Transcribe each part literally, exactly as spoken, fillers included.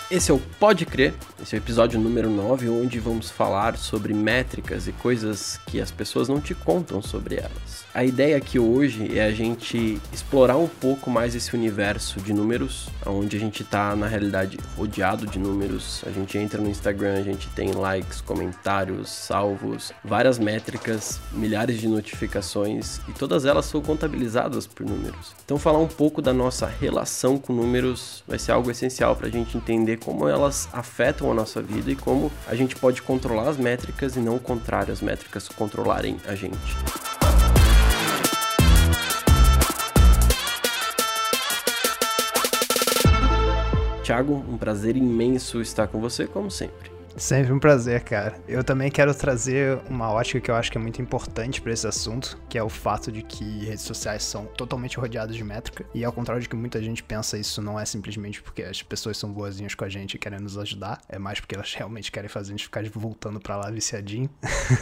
Esse é o Pode Crer, esse é o episódio número nove, onde vamos falar sobre métricas e coisas que as pessoas não te contam sobre elas. A ideia aqui hoje é a gente explorar um pouco mais esse universo de números, onde a gente está, na realidade, rodeado de números. A gente entra no Instagram, a gente tem likes, comentários, salvos, várias métricas, milhares de notificações, e todas elas são contabilizadas por números. Então, falar um pouco da nossa relação com números vai ser algo essencial para a gente entender como elas afetam a nossa vida e como a gente pode controlar as métricas e não o contrário, as métricas controlarem a gente. Thiago, um prazer imenso estar com você, como sempre. Sempre um prazer, cara. Eu também quero trazer uma ótica que eu acho que é muito importante para esse assunto, que é o fato de que redes sociais são totalmente rodeadas de métrica, e ao contrário de que muita gente pensa, isso não é simplesmente porque as pessoas são boazinhas com a gente e querem nos ajudar, é mais porque elas realmente querem fazer a gente ficar voltando para lá viciadinho.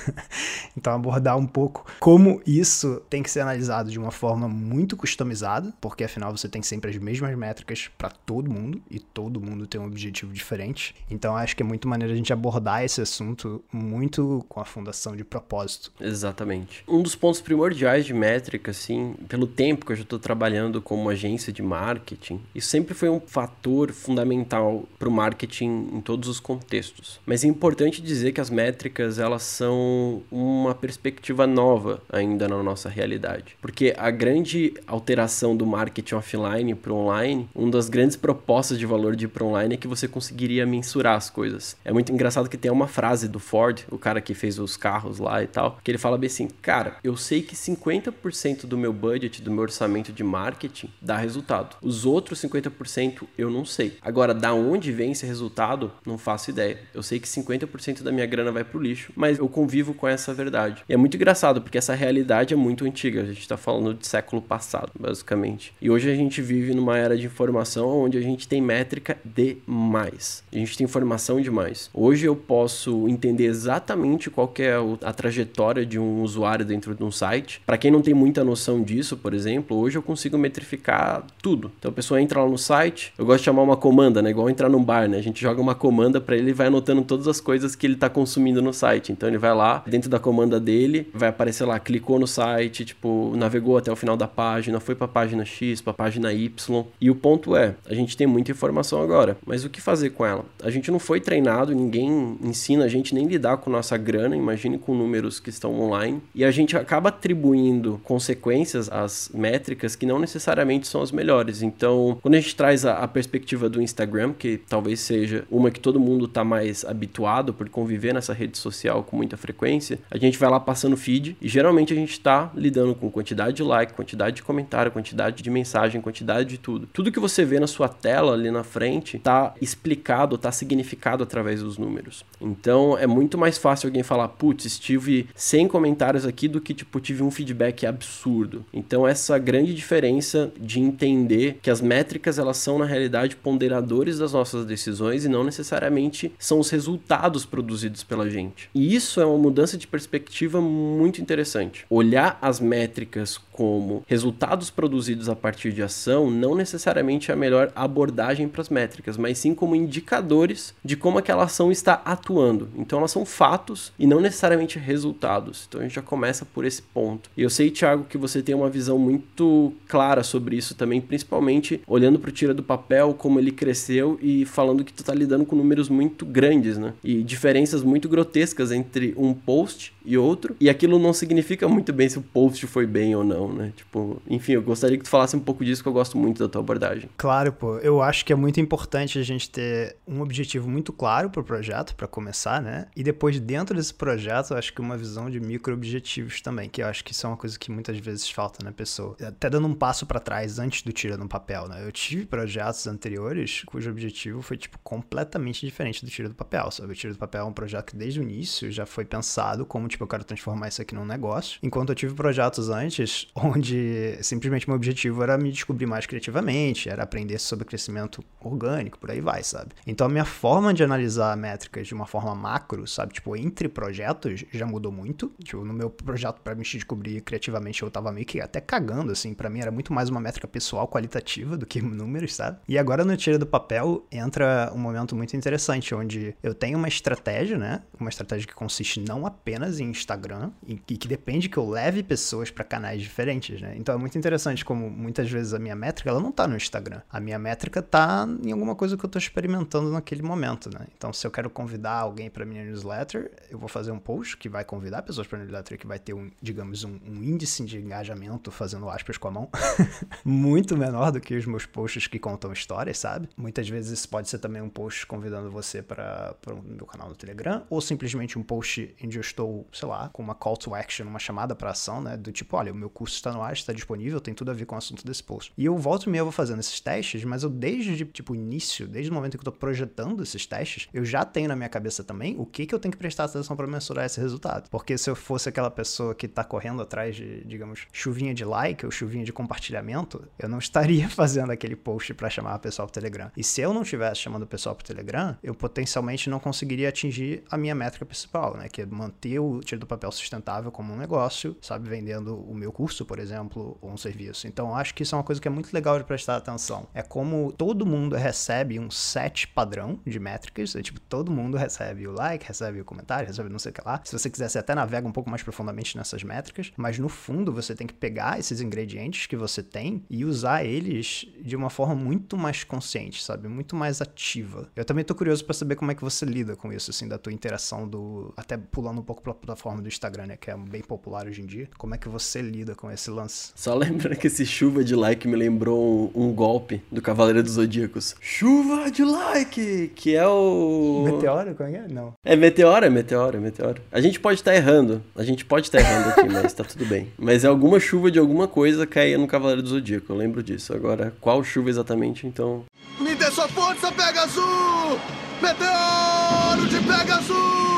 Então abordar um pouco como isso tem que ser analisado de uma forma muito customizada, porque afinal você tem sempre as mesmas métricas para todo mundo, e todo mundo tem um objetivo diferente. Então acho que é muito maneiro a gente abordar esse assunto muito com a fundação de propósito. Exatamente. Um dos pontos primordiais de métrica, assim, pelo tempo que eu já estou trabalhando como agência de marketing, isso sempre foi um fator fundamental para o marketing em todos os contextos. Mas é importante dizer que as métricas, elas são uma perspectiva nova ainda na nossa realidade. Porque a grande alteração do marketing offline para o online, uma das grandes propostas de valor de ir para o online é que você conseguiria mensurar as coisas. É muito engraçado que tem uma frase do Ford, o cara que fez os carros lá e tal, que ele fala bem assim, cara, eu sei que cinquenta por cento do meu budget, do meu orçamento de marketing, dá resultado. Os outros cinquenta por cento eu não sei. Agora, da onde vem esse resultado, não faço ideia. Eu sei que cinquenta por cento da minha grana vai pro lixo, mas eu convivo com essa verdade. E é muito engraçado, porque essa realidade é muito antiga. A gente tá falando de século passado, basicamente. E hoje a gente vive numa era de informação onde a gente tem métrica demais. A gente tem informação demais. Hoje eu posso entender exatamente qual que é a trajetória de um usuário dentro de um site. Para quem não tem muita noção disso, por exemplo, hoje eu consigo metrificar tudo. Então a pessoa entra lá no site, eu gosto de chamar uma comanda, né? Igual entrar num bar, né? A gente joga uma comanda para ele e vai anotando todas as coisas que ele está consumindo no site. Então ele vai lá, dentro da comanda dele, vai aparecer lá, clicou no site, tipo, navegou até o final da página, foi para a página X, para a página Y. E o ponto é, a gente tem muita informação agora, mas o que fazer com ela? A gente não foi treinado, ninguém ensina a gente nem lidar com nossa grana, imagine com números que estão online, e a gente acaba atribuindo consequências às métricas que não necessariamente são as melhores. Então, quando a gente traz a, a perspectiva do Instagram, que talvez seja uma que todo mundo está mais habituado por conviver nessa rede social com muita frequência, a gente vai lá passando feed e geralmente a gente está lidando com quantidade de like, quantidade de comentário, quantidade de mensagem, quantidade de tudo. Tudo que você vê na sua tela ali na frente está explicado, está significado através dos números. Então é muito mais fácil alguém falar, putz, tive cem comentários aqui do que tipo, tive um feedback absurdo. Então essa grande diferença de entender que as métricas elas são na realidade ponderadores das nossas decisões e não necessariamente são os resultados produzidos pela gente. E isso é uma mudança de perspectiva muito interessante. Olhar as métricas como resultados produzidos a partir de ação não necessariamente é a melhor abordagem para as métricas, mas sim como indicadores de como aquela ação está atuando. Então elas são fatos e não necessariamente resultados. Então a gente já começa por esse ponto. E eu sei, Thiago, que você tem uma visão muito clara sobre isso também, principalmente olhando para o Tira do Papel, como ele cresceu e falando que tu tá lidando com números muito grandes, né? E diferenças muito grotescas entre um post e outro. E aquilo não significa muito bem se o post foi bem ou não, né? Tipo, enfim, eu gostaria que tu falasse um pouco disso, que eu gosto muito da tua abordagem. Claro, pô. Eu acho que é muito importante a gente ter um objetivo muito claro pro projeto, para começar, né? E depois, dentro desse projeto, eu acho que uma visão de micro-objetivos também, que eu acho que isso é uma coisa que muitas vezes falta na pessoa. Até dando um passo para trás antes do Tira no Papel, né? Eu tive projetos anteriores cujo objetivo foi, tipo, completamente diferente do Tira do Papel, sabe? O Tira do Papel é um projeto que desde o início já foi pensado como, tipo, eu quero transformar isso aqui num negócio. Enquanto eu tive projetos antes onde simplesmente meu objetivo era me descobrir mais criativamente, era aprender sobre crescimento orgânico, por aí vai, sabe? Então a minha forma de analisar a métricas de uma forma macro, sabe? Tipo, entre projetos já mudou muito. Tipo, no meu projeto pra me descobrir criativamente, eu tava meio que até cagando, assim. Pra mim era muito mais uma métrica pessoal qualitativa do que números, sabe? E agora no Tira do Papel entra um momento muito interessante, onde eu tenho uma estratégia, né? Uma estratégia que consiste não apenas em Instagram, e que depende que eu leve pessoas pra canais diferentes, né? Então é muito interessante como muitas vezes a minha métrica, ela não tá no Instagram. A minha métrica tá em alguma coisa que eu tô experimentando naquele momento, né? Então se eu quero convidar alguém pra minha newsletter, eu vou fazer um post que vai convidar pessoas pra newsletter, que vai ter um, digamos, um, um índice de engajamento, fazendo aspas com a mão, muito menor do que os meus posts que contam histórias, sabe? Muitas vezes isso pode ser também um post convidando você para o meu canal no Telegram, ou simplesmente um post onde eu estou, sei lá, com uma call to action, uma chamada para ação, né? Do tipo, olha, o meu curso está no ar, está disponível, tem tudo a ver com o assunto desse post. E eu volto e meio, eu vou fazendo esses testes, mas eu desde, tipo, o início, desde o momento que eu tô projetando esses testes, eu já tenho na minha cabeça também o que que eu tenho que prestar atenção para mensurar esse resultado. Porque se eu fosse aquela pessoa que tá correndo atrás de, digamos, chuvinha de like ou chuvinha de compartilhamento, eu não estaria fazendo aquele post para chamar o pessoal pro Telegram. E se eu não estivesse chamando o pessoal pro Telegram, eu potencialmente não conseguiria atingir a minha métrica principal, né? Que é manter o Tira do Papel sustentável como um negócio, sabe? Vendendo o meu curso, por exemplo, ou um serviço. Então, eu acho que isso é uma coisa que é muito legal de prestar atenção. É como todo mundo recebe um set padrão de métricas, é tipo, todo mundo recebe o like, recebe o comentário, recebe não sei o que lá. Se você quiser, você até navega um pouco mais profundamente nessas métricas, mas no fundo você tem que pegar esses ingredientes que você tem e usar eles de uma forma muito mais consciente, sabe? Muito mais ativa. Eu também tô curioso pra saber como é que você lida com isso, assim, da tua interação do... Até pulando um pouco pra plataforma do Instagram, né? Que é bem popular hoje em dia. Como é que você lida com esse lance? Só lembrando que esse chuva de like me lembrou um, um golpe do Cavaleiro dos Zodíacos. Chuva de like! Que é o... Meteoro? Como é? Não. É meteoro, é meteoro, é meteoro. A gente pode estar errando. A gente pode estar errando aqui, mas tá tudo bem. Mas é alguma chuva de alguma coisa caía no Cavaleiro do Zodíaco. Eu lembro disso. Agora, qual chuva exatamente, então... Me dê sua força, Pegasus! Meteoro de Pegasus!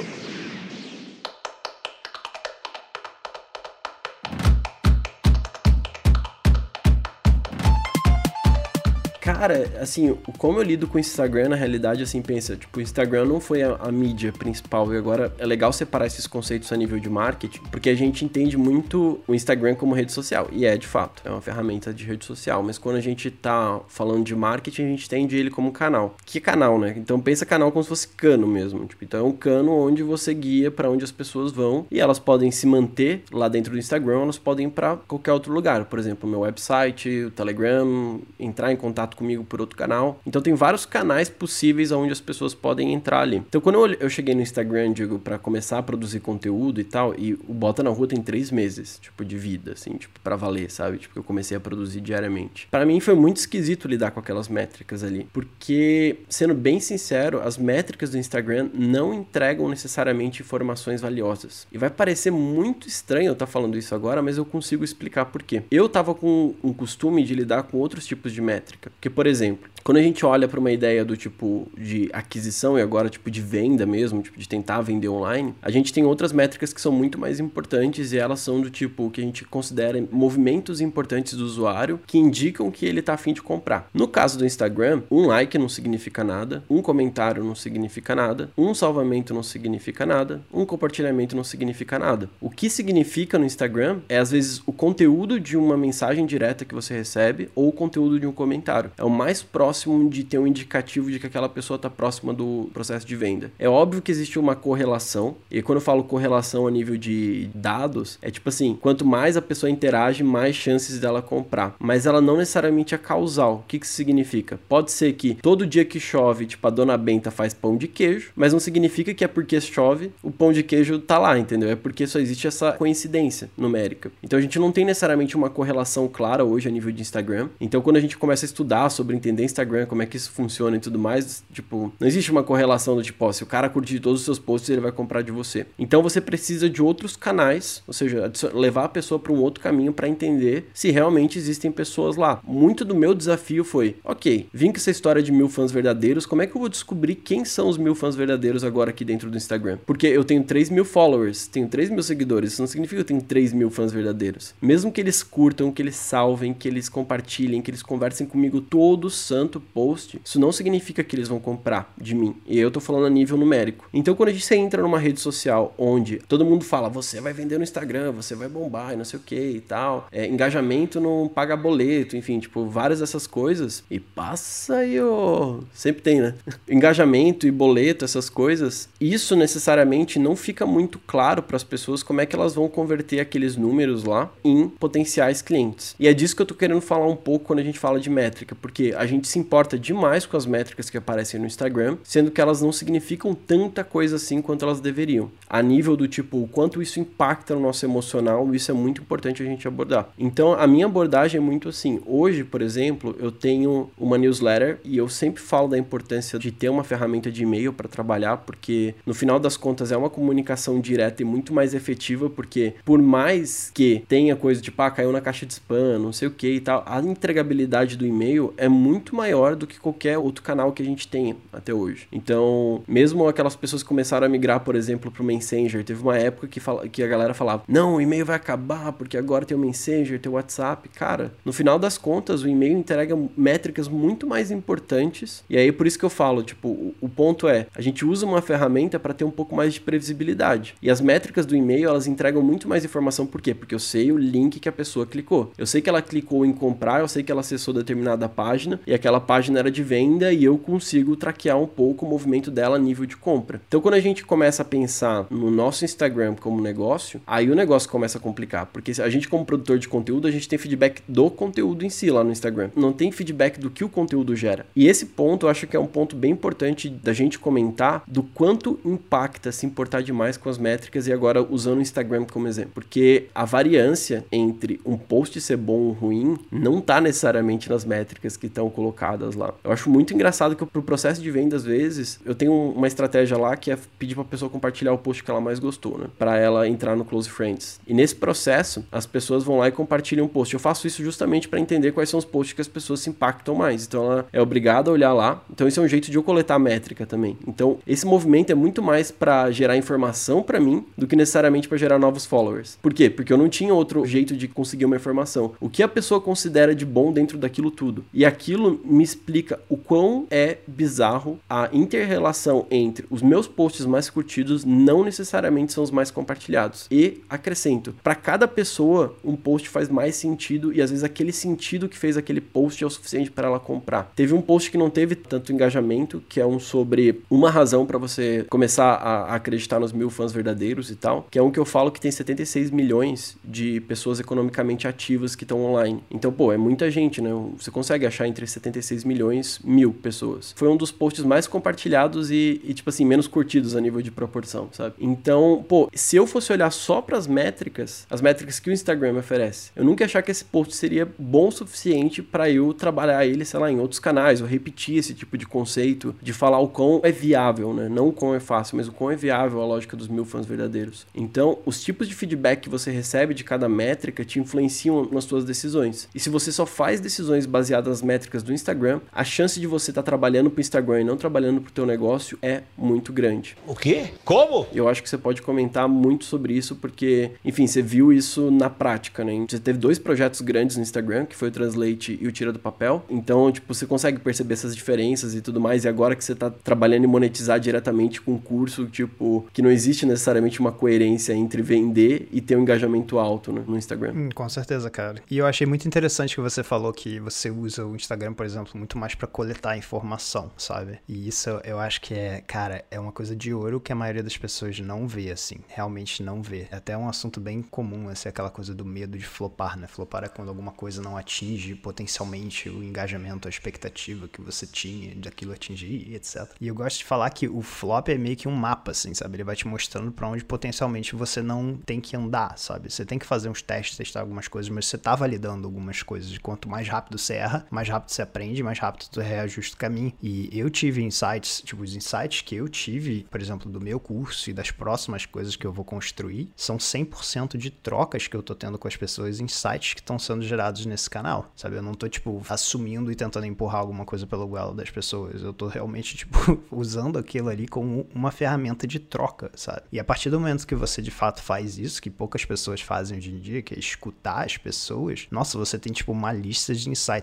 Cara, assim, como eu lido com o Instagram, na realidade, assim, pensa, tipo, o Instagram não foi a, a mídia principal, e agora é legal separar esses conceitos a nível de marketing, porque a gente entende muito o Instagram como rede social, e é, de fato, é uma ferramenta de rede social, mas quando a gente tá falando de marketing, a gente entende ele como canal. Que canal, né? Então pensa canal como se fosse cano mesmo, tipo, então é um cano onde você guia pra onde as pessoas vão, e elas podem se manter lá dentro do Instagram, elas podem ir pra qualquer outro lugar, por exemplo, o meu website, o Telegram, entrar em contato comigo por outro canal. Então tem vários canais possíveis onde as pessoas podem entrar ali. Então quando eu, eu cheguei no Instagram, digo, pra começar a produzir conteúdo e tal, e o Bota na Rua tem três meses, tipo, de vida, assim, tipo, pra valer, sabe? Tipo, eu comecei a produzir diariamente. Pra mim foi muito esquisito lidar com aquelas métricas ali, porque, sendo bem sincero, as métricas do Instagram não entregam necessariamente informações valiosas. E vai parecer muito estranho eu estar falando isso agora, mas eu consigo explicar por quê. Eu tava com um costume de lidar com outros tipos de métrica, porque, por exemplo, quando a gente olha para uma ideia do tipo de aquisição e agora tipo de venda mesmo, tipo de tentar vender online, a gente tem outras métricas que são muito mais importantes e elas são do tipo que a gente considera movimentos importantes do usuário que indicam que ele tá a fim de comprar. No caso do Instagram, um like não significa nada, um comentário não significa nada, um salvamento não significa nada, um compartilhamento não significa nada. O que significa no Instagram é às vezes o conteúdo de uma mensagem direta que você recebe ou o conteúdo de um comentário. É o mais próximo de ter um indicativo de que aquela pessoa está próxima do processo de venda. É óbvio que existe uma correlação, e quando eu falo correlação a nível de dados, é tipo assim, quanto mais a pessoa interage, mais chances dela comprar. Mas ela não necessariamente é causal. O que que isso significa? Pode ser que todo dia que chove, tipo, a Dona Benta faz pão de queijo, mas não significa que é porque chove, o pão de queijo tá lá, entendeu? É porque só existe essa coincidência numérica. Então a gente não tem necessariamente uma correlação clara hoje a nível de Instagram. Então quando a gente começa a estudar sobre entender Instagram, como é que isso funciona e tudo mais, tipo, não existe uma correlação do tipo, ó, se o cara curtir todos os seus posts, ele vai comprar de você. Então você precisa de outros canais, ou seja, levar a pessoa para um outro caminho para entender se realmente existem pessoas lá. Muito do meu desafio foi, ok, vim com essa história de mil fãs verdadeiros, como é que eu vou descobrir quem são os mil fãs verdadeiros agora aqui dentro do Instagram? Porque eu tenho três mil followers, tenho três mil seguidores, isso não significa que eu tenho três mil fãs verdadeiros. Mesmo que eles curtam, que eles salvem, que eles compartilhem, que eles conversem comigo todo todo santo post, isso não significa que eles vão comprar de mim. E eu tô falando a nível numérico. Então, quando a gente entra numa rede social onde todo mundo fala, você vai vender no Instagram, você vai bombar e não sei o que e tal, é, engajamento não paga boleto, enfim, tipo, várias dessas coisas, e passa aí, ó, sempre tem, né? Engajamento e boleto, essas coisas, isso necessariamente não fica muito claro para as pessoas como é que elas vão converter aqueles números lá em potenciais clientes. E é disso que eu tô querendo falar um pouco quando a gente fala de métrica, porque a gente se importa demais com as métricas que aparecem no Instagram, sendo que elas não significam tanta coisa assim quanto elas deveriam. A nível do tipo, o quanto isso impacta no nosso emocional, isso é muito importante a gente abordar. Então, a minha abordagem é muito assim. Hoje, por exemplo, eu tenho uma newsletter e eu sempre falo da importância de ter uma ferramenta de e-mail para trabalhar, porque no final das contas é uma comunicação direta e muito mais efetiva, porque por mais que tenha coisa tipo, ah, caiu na caixa de spam, não sei o que e tal, a entregabilidade do e-mail é muito maior do que qualquer outro canal que a gente tenha até hoje. Então, mesmo aquelas pessoas que começaram a migrar, por exemplo, para o Messenger, teve uma época que, fala, que a galera falava, não, o e-mail vai acabar, porque agora tem o Messenger, tem o WhatsApp. Cara, no final das contas, o e-mail entrega métricas muito mais importantes, e aí por isso que eu falo, tipo, o, o ponto é, a gente usa uma ferramenta para ter um pouco mais de previsibilidade, e as métricas do e-mail, elas entregam muito mais informação, por quê? Porque eu sei o link que a pessoa clicou, eu sei que ela clicou em comprar, eu sei que ela acessou determinada página, e aquela página era de venda, e eu consigo traquear um pouco o movimento dela a nível de compra. Então, quando a gente começa a pensar no nosso Instagram como negócio, aí o negócio começa a complicar, porque a gente como produtor de conteúdo, a gente tem feedback do conteúdo em si lá no Instagram, não tem feedback do que o conteúdo gera. E esse ponto eu acho que é um ponto bem importante da gente comentar do quanto impacta se importar demais com as métricas, e agora usando o Instagram como exemplo, porque a variância entre um post ser bom ou ruim não tá necessariamente nas métricas que estão colocadas lá. Eu acho muito engraçado que pro processo de venda, às vezes, eu tenho uma estratégia lá que é pedir pra pessoa compartilhar o post que ela mais gostou, né? Pra ela entrar no Close Friends. E nesse processo, as pessoas vão lá e compartilham um post. Eu faço isso justamente para entender quais são os posts que as pessoas se impactam mais. Então, ela é obrigada a olhar lá. Então, esse é um jeito de eu coletar métrica também. Então, esse movimento é muito mais para gerar informação para mim do que necessariamente para gerar novos followers. Por quê? Porque eu não tinha outro jeito de conseguir uma informação. O que a pessoa considera de bom dentro daquilo tudo. E aquilo me explica o quão é bizarro a inter-relação entre os meus posts mais curtidos não necessariamente são os mais compartilhados. E, acrescento, para cada pessoa, um post faz mais sentido, e às vezes aquele sentido que fez aquele post é o suficiente para ela comprar. Teve um post que não teve tanto engajamento, que é um sobre uma razão para você começar a acreditar nos mil fãs verdadeiros e tal, que é um que eu falo que tem setenta e seis milhões de pessoas economicamente ativas que estão online. Então, pô, é muita gente, né? Você consegue achar entre setenta e seis milhões, mil pessoas. Foi um dos posts mais compartilhados e, e tipo assim, menos curtidos a nível de proporção, sabe? Então, pô, se eu fosse olhar só para as métricas, as métricas que o Instagram oferece, eu nunca ia achar que esse post seria bom o suficiente para eu trabalhar ele, sei lá, em outros canais, ou repetir esse tipo de conceito, de falar o quão é viável, né? Não o quão é fácil, mas o quão é viável a lógica dos mil fãs verdadeiros. Então, os tipos de feedback que você recebe de cada métrica te influenciam nas suas decisões. E se você só faz decisões baseadas nas métricas do Instagram, a chance de você estar tá trabalhando pro Instagram e não trabalhando pro teu negócio é muito grande. O quê? Como? Eu acho que você pode comentar muito sobre isso, porque, enfim, você viu isso na prática, né? Você teve dois projetos grandes no Instagram, que foi o Translate e o Tira do Papel. Então, tipo, você consegue perceber essas diferenças e tudo mais. E agora que você tá trabalhando em monetizar diretamente com um curso, tipo, que não existe necessariamente uma coerência entre vender e ter um engajamento alto, né, no Instagram. Hum, com certeza, cara. E eu achei muito interessante que você falou que você usa o Instagram, por exemplo, muito mais pra coletar informação, sabe? E isso eu acho que é, cara, é uma coisa de ouro que a maioria das pessoas não vê, assim. Realmente não vê. É até um assunto bem comum, assim, aquela coisa do medo de flopar, né? Flopar é quando alguma coisa não atinge potencialmente o engajamento, a expectativa que você tinha daquilo atingir e etcétera. E eu gosto de falar que o flop é meio que um mapa, assim, sabe? Ele vai te mostrando pra onde potencialmente você não tem que andar, sabe? Você tem que fazer uns testes, testar algumas coisas, mas você tá validando algumas coisas. E quanto mais rápido você erra, mais rápido você aprende, mais rápido você reajusta o caminho. E eu tive insights, tipo, os insights que eu tive, por exemplo, do meu curso e das próximas coisas que eu vou construir, são cem por cento de trocas que eu tô tendo com as pessoas, insights que estão sendo gerados nesse canal, sabe? Eu não tô, tipo, assumindo e tentando empurrar alguma coisa pelo goela das pessoas. Eu tô realmente, tipo, usando aquilo ali como uma ferramenta de troca, sabe? E a partir do momento que você, de fato, faz isso, que poucas pessoas fazem hoje em dia, que é escutar as pessoas, nossa, você tem, tipo, uma lista de insights absurda.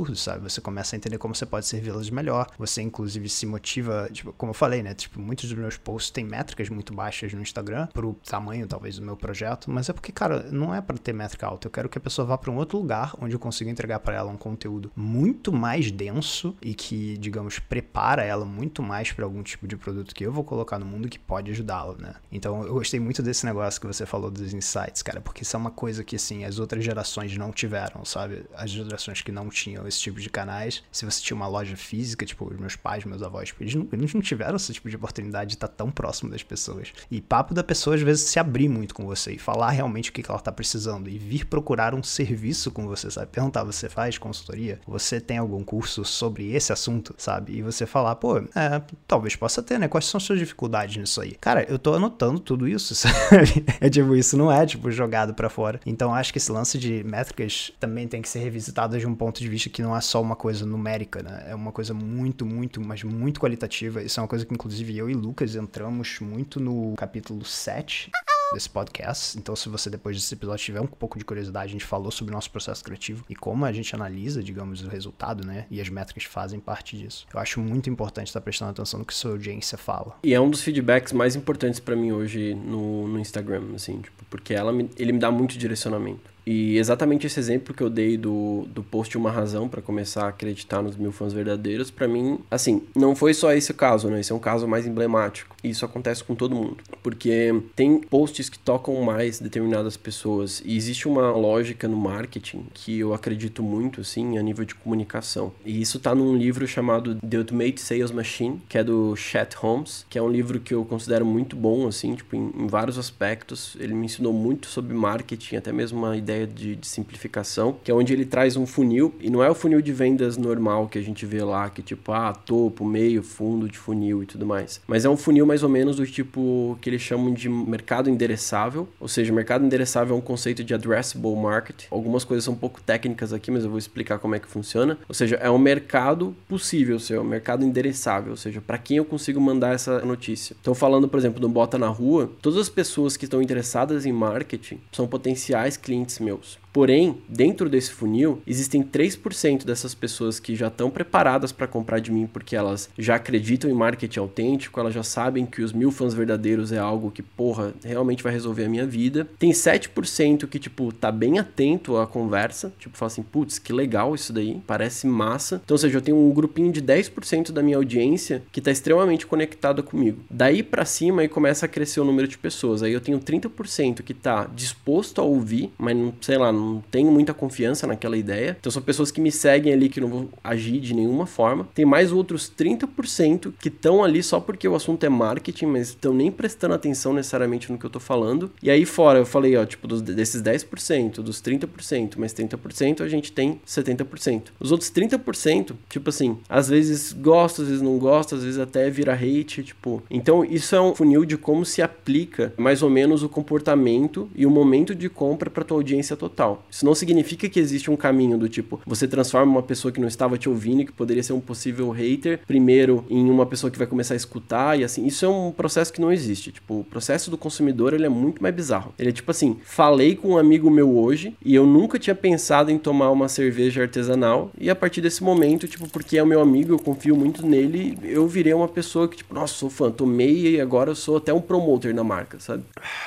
absurdos, sabe? Você começa a entender como você pode servi-las melhor, você inclusive se motiva, tipo, como eu falei, né? Tipo, muitos dos meus posts têm métricas muito baixas no Instagram, pro tamanho, talvez, do meu projeto, mas é porque, cara, não é pra ter métrica alta, eu quero que a pessoa vá pra um outro lugar onde eu consiga entregar pra ela um conteúdo muito mais denso e que, digamos, prepara ela muito mais pra algum tipo de produto que eu vou colocar no mundo que pode ajudá-la, né? Então, eu gostei muito desse negócio que você falou dos insights, cara, porque isso é uma coisa que, assim, as outras gerações não tiveram, sabe? As gerações que não tinham esse tipo de canais, se você tinha uma loja física, tipo, os meus pais, meus avós, tipo, eles, não, eles não tiveram esse tipo de oportunidade de estar tão próximo das pessoas. E papo da pessoa, às vezes, se abrir muito com você e falar realmente o que ela tá precisando e vir procurar um serviço com você, sabe? Perguntar, você faz consultoria? Você tem algum curso sobre esse assunto, sabe? E você falar, pô, é, talvez possa ter, né? Quais são as suas dificuldades nisso aí? Cara, eu tô anotando tudo isso, sabe? É tipo, isso não é, tipo, jogado pra fora. Então, acho que esse lance de métricas também tem que ser revisitado de um ponto de vista que não é só uma coisa numérica, né? É uma coisa muito, muito, mas muito qualitativa. Isso é uma coisa que, inclusive, eu e Lucas entramos muito no capítulo sete desse podcast. Então, se você depois desse episódio tiver um pouco de curiosidade, a gente falou sobre o nosso processo criativo e como a gente analisa, digamos, o resultado, né? E as métricas fazem parte disso. Eu acho muito importante estar prestando atenção no que sua audiência fala. E é um dos feedbacks mais importantes pra mim hoje no, no Instagram, assim, tipo, porque ela me, ele me dá muito direcionamento. E exatamente esse exemplo que eu dei do, do post Uma Razão para começar a acreditar nos mil fãs verdadeiros, pra mim, assim, não foi só esse caso, né? Esse é um caso mais emblemático. E isso acontece com todo mundo. Porque tem posts que tocam mais determinadas pessoas. E existe uma lógica no marketing que eu acredito muito, assim, a nível de comunicação. E isso tá num livro chamado The Ultimate Sales Machine, que é do Chet Holmes, que é um livro que eu considero muito bom, assim, tipo, em, em vários aspectos. Ele me ensinou muito sobre marketing, até mesmo uma ideia De, de simplificação, que é onde ele traz um funil, e não é o funil de vendas normal que a gente vê lá, que tipo, ah, topo, meio, fundo de funil e tudo mais, mas é um funil mais ou menos do tipo que eles chamam de mercado endereçável, ou seja, mercado endereçável é um conceito de addressable market. Algumas coisas são um pouco técnicas aqui, mas eu vou explicar como é que funciona. Ou seja, é um mercado possível, seu, é um mercado endereçável, ou seja, para quem eu consigo mandar essa notícia. Então, falando, por exemplo, do Bota na Rua, todas as pessoas que estão interessadas em marketing são potenciais clientes meus. Porém, dentro desse funil, existem três por cento dessas pessoas que já estão preparadas para comprar de mim porque elas já acreditam em marketing autêntico, elas já sabem que os mil fãs verdadeiros é algo que, porra, realmente vai resolver a minha vida. Tem sete por cento que, tipo, tá bem atento à conversa, tipo, fala assim, putz, que legal isso daí, parece massa. Então, ou seja, eu tenho um grupinho de dez por cento da minha audiência que tá extremamente conectada comigo. Daí pra cima, aí começa a crescer o número de pessoas. Aí eu tenho trinta por cento que tá disposto a ouvir, mas, não, sei lá, não não tenho muita confiança naquela ideia. Então são pessoas que me seguem ali que não vão agir de nenhuma forma. Tem mais outros trinta por cento que estão ali só porque o assunto é marketing, mas estão nem prestando atenção necessariamente no que eu tô falando. E aí fora, eu falei, ó, tipo, dos, desses dez por cento, dos trinta por cento, mais trinta por cento, a gente tem setenta por cento. Os outros trinta por cento, tipo assim, às vezes gosta, às vezes não gosta, às vezes até vira hate, tipo... Então isso é um funil de como se aplica mais ou menos o comportamento e o momento de compra para tua audiência total. Isso não significa que existe um caminho do tipo, você transforma uma pessoa que não estava te ouvindo e que poderia ser um possível hater, primeiro em uma pessoa que vai começar a escutar e assim, isso é um processo que não existe. Tipo, o processo do consumidor, ele é muito mais bizarro. Ele é tipo assim, falei com um amigo meu hoje e eu nunca tinha pensado em tomar uma cerveja artesanal e a partir desse momento, tipo, porque é o meu amigo, eu confio muito nele, eu virei uma pessoa que tipo, nossa, sou fã, tomei e agora eu sou até um promoter na marca, sabe?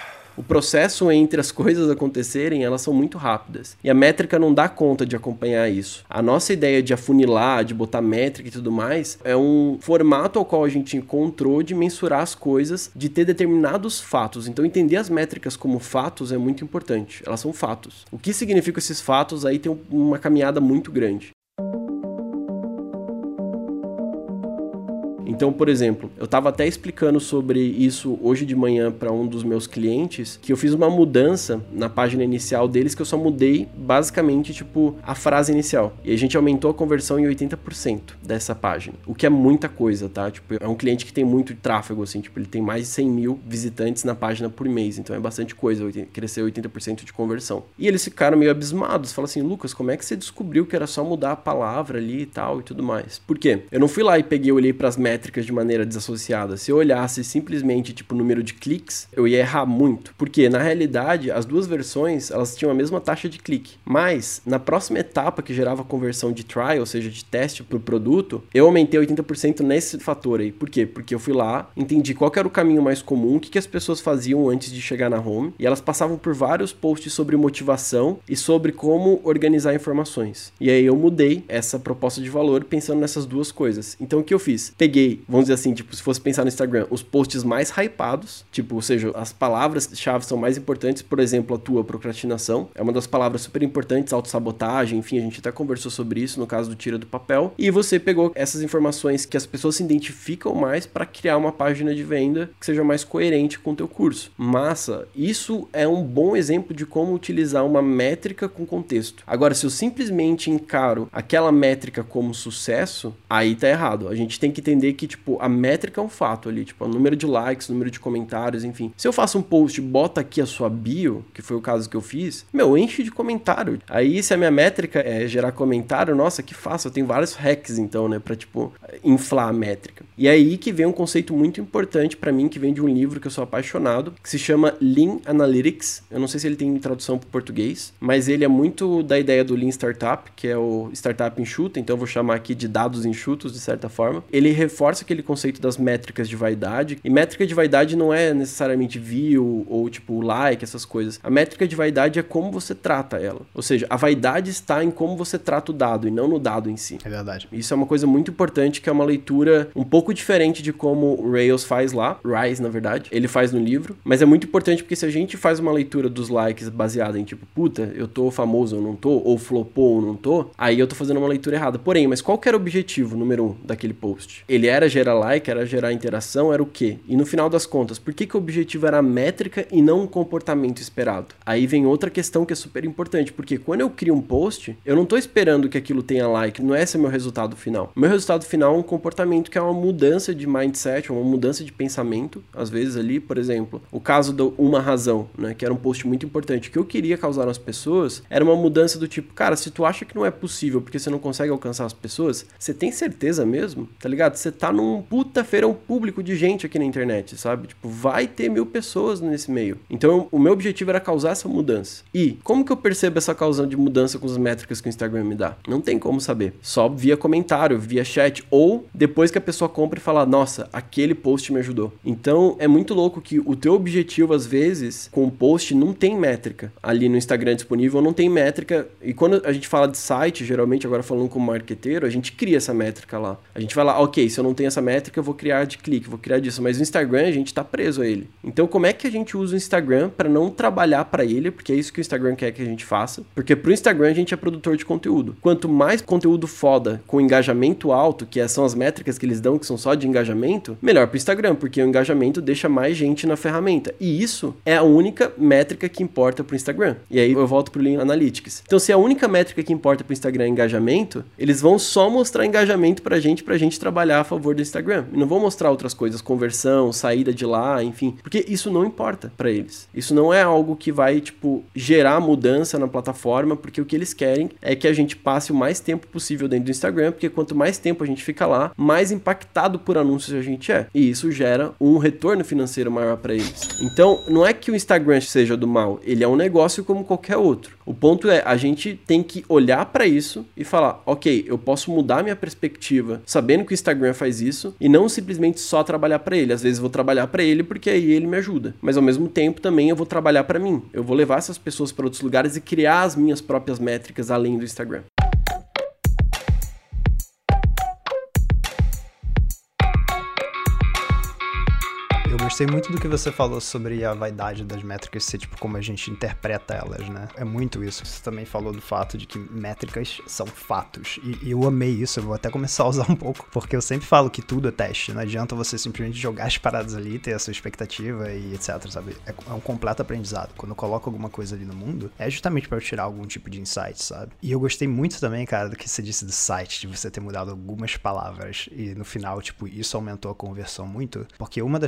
O processo entre as coisas acontecerem, elas são muito rápidas. E a métrica não dá conta de acompanhar isso. A nossa ideia de afunilar, de botar métrica e tudo mais, é um formato ao qual a gente encontrou de mensurar as coisas, de ter determinados fatos. Então entender as métricas como fatos é muito importante. Elas são fatos. O que significam esses fatos? Aí tem uma caminhada muito grande. Então, por exemplo, eu estava até explicando sobre isso hoje de manhã para um dos meus clientes, que eu fiz uma mudança na página inicial deles, que eu só mudei basicamente, tipo, a frase inicial. E a gente aumentou a conversão em oitenta por cento dessa página, o que é muita coisa, tá? Tipo, é um cliente que tem muito tráfego, assim, tipo, ele tem mais de cem mil visitantes na página por mês, então é bastante coisa, cresceu oitenta por cento de conversão. E eles ficaram meio abismados, falaram assim, Lucas, como é que você descobriu que era só mudar a palavra ali e tal e tudo mais? Por quê? Eu não fui lá e peguei, olhei para as métricas métricas de maneira desassociada. Se eu olhasse simplesmente, tipo, o número de cliques, eu ia errar muito. Porque, na realidade, as duas versões, elas tinham a mesma taxa de clique. Mas, na próxima etapa que gerava a conversão de trial, ou seja, de teste para o produto, eu aumentei oitenta por cento nesse fator aí. Por quê? Porque eu fui lá, entendi qual que era o caminho mais comum, o que, que as pessoas faziam antes de chegar na home, e elas passavam por vários posts sobre motivação e sobre como organizar informações. E aí eu mudei essa proposta de valor pensando nessas duas coisas. Então o que eu fiz? Peguei, vamos dizer assim, tipo, se fosse pensar no Instagram, os posts mais hypados, tipo, ou seja, as palavras-chave são mais importantes, por exemplo, a tua procrastinação, é uma das palavras super importantes, autossabotagem, enfim, a gente até conversou sobre isso no caso do Tira do Papel, e você pegou essas informações que as pessoas se identificam mais para criar uma página de venda que seja mais coerente com o teu curso. Massa, isso é um bom exemplo de como utilizar uma métrica com contexto. Agora, se eu simplesmente encaro aquela métrica como sucesso, aí tá errado. A gente tem que entender que, tipo, a métrica é um fato ali, tipo, o número de likes, número de comentários, enfim. Se eu faço um post, bota aqui a sua bio, que foi o caso que eu fiz, meu, enche de comentário. Aí, se a minha métrica é gerar comentário, nossa, que fácil, eu tenho vários hacks, então, né, pra, tipo, inflar a métrica. E aí que vem um conceito muito importante pra mim, que vem de um livro que eu sou apaixonado, que se chama Lean Analytics. Eu não sei se ele tem tradução para português, mas ele é muito da ideia do Lean Startup, que é o startup enxuta, então eu vou chamar aqui de dados enxutos, de certa forma. Ele reforça aquele conceito das métricas de vaidade, e métrica de vaidade não é necessariamente view ou tipo like, essas coisas. A métrica de vaidade é como você trata ela. Ou seja, a vaidade está em como você trata o dado e não no dado em si. É verdade. Isso é uma coisa muito importante, que é uma leitura um pouco diferente de como o Rails faz lá, Rise, na verdade, ele faz no livro, mas é muito importante porque se a gente faz uma leitura dos likes baseada em tipo, puta, eu tô famoso ou não tô, ou flopou ou não tô, aí eu tô fazendo uma leitura errada. Porém, mas qual que era o objetivo número um daquele post? Ele era gerar like, era gerar interação, era o quê? E no final das contas, por que que o objetivo era a métrica e não um comportamento esperado? Aí vem outra questão que é super importante, porque quando eu crio um post, eu não tô esperando que aquilo tenha like, não é esse o meu resultado final. O meu resultado final é um comportamento que é uma mudança de mindset, uma mudança de pensamento, às vezes ali, por exemplo, o caso do Uma Razão, né, que era um post muito importante, o que eu queria causar nas pessoas era uma mudança do tipo, cara, se tu acha que não é possível porque você não consegue alcançar as pessoas, você tem certeza mesmo? Tá ligado? Você tá num puta feirão público de gente aqui na internet, sabe? Tipo, vai ter mil pessoas nesse meio. Então, o meu objetivo era causar essa mudança. E como que eu percebo essa causa de mudança com as métricas que o Instagram me dá? Não tem como saber. Só via comentário, via chat, ou depois que a pessoa compra e fala, nossa, aquele post me ajudou. Então, é muito louco que o teu objetivo, às vezes, com o post, não tem métrica. Ali no Instagram disponível, não tem métrica. E quando a gente fala de site, geralmente, agora falando como marqueteiro, a gente cria essa métrica lá. A gente vai lá, ok, se eu não tenho essa métrica, eu vou criar de clique, vou criar disso. Mas o Instagram, a gente tá preso a ele. Então, como é que a gente usa o Instagram para não trabalhar para ele? Porque é isso que o Instagram quer que a gente faça. Porque pro Instagram, a gente é produtor de conteúdo. Quanto mais conteúdo foda, com engajamento alto, que são as métricas que eles dão, que são só de engajamento, melhor pro Instagram, porque o engajamento deixa mais gente na ferramenta. E isso é a única métrica que importa pro Instagram. E aí eu volto pro Lean Analytics. Então, se a única métrica que importa pro Instagram é engajamento, eles vão só mostrar engajamento pra gente, pra gente trabalhar a favor do Instagram. E não vão mostrar outras coisas, conversão, saída de lá, enfim. Porque isso não importa pra eles. Isso não é algo que vai, tipo, gerar mudança na plataforma, porque o que eles querem é que a gente passe o mais tempo possível dentro do Instagram, porque quanto mais tempo a gente fica lá, mais impactado por anúncios a gente é. E isso gera um retorno financeiro maior pra eles. Então, não é que o Instagram seja do mal, ele é um negócio como qualquer outro. O ponto é, a gente tem que olhar pra isso e falar, ok, eu posso mudar minha perspectiva sabendo que o Instagram faz isso e não simplesmente só trabalhar pra ele. Às vezes eu vou trabalhar pra ele porque aí ele me ajuda. Mas ao mesmo tempo também eu vou trabalhar pra mim. Eu vou levar essas pessoas pra outros lugares e criar as minhas próprias métricas além do Instagram. Eu gostei muito do que você falou sobre a vaidade das métricas ser tipo como a gente interpreta elas, né? É muito isso. Você também falou do fato de que métricas são fatos. E, e eu amei isso, eu vou até começar a usar um pouco, porque eu sempre falo que tudo é teste. Não adianta você simplesmente jogar as paradas ali, ter a sua expectativa e etc, sabe? É, é um completo aprendizado. Quando eu coloco alguma coisa ali no mundo, é justamente pra eu tirar algum tipo de insight, sabe? E eu gostei muito também, cara, do que você disse do site, de você ter mudado algumas palavras e no final, tipo, isso aumentou a conversão muito, porque uma das coisas que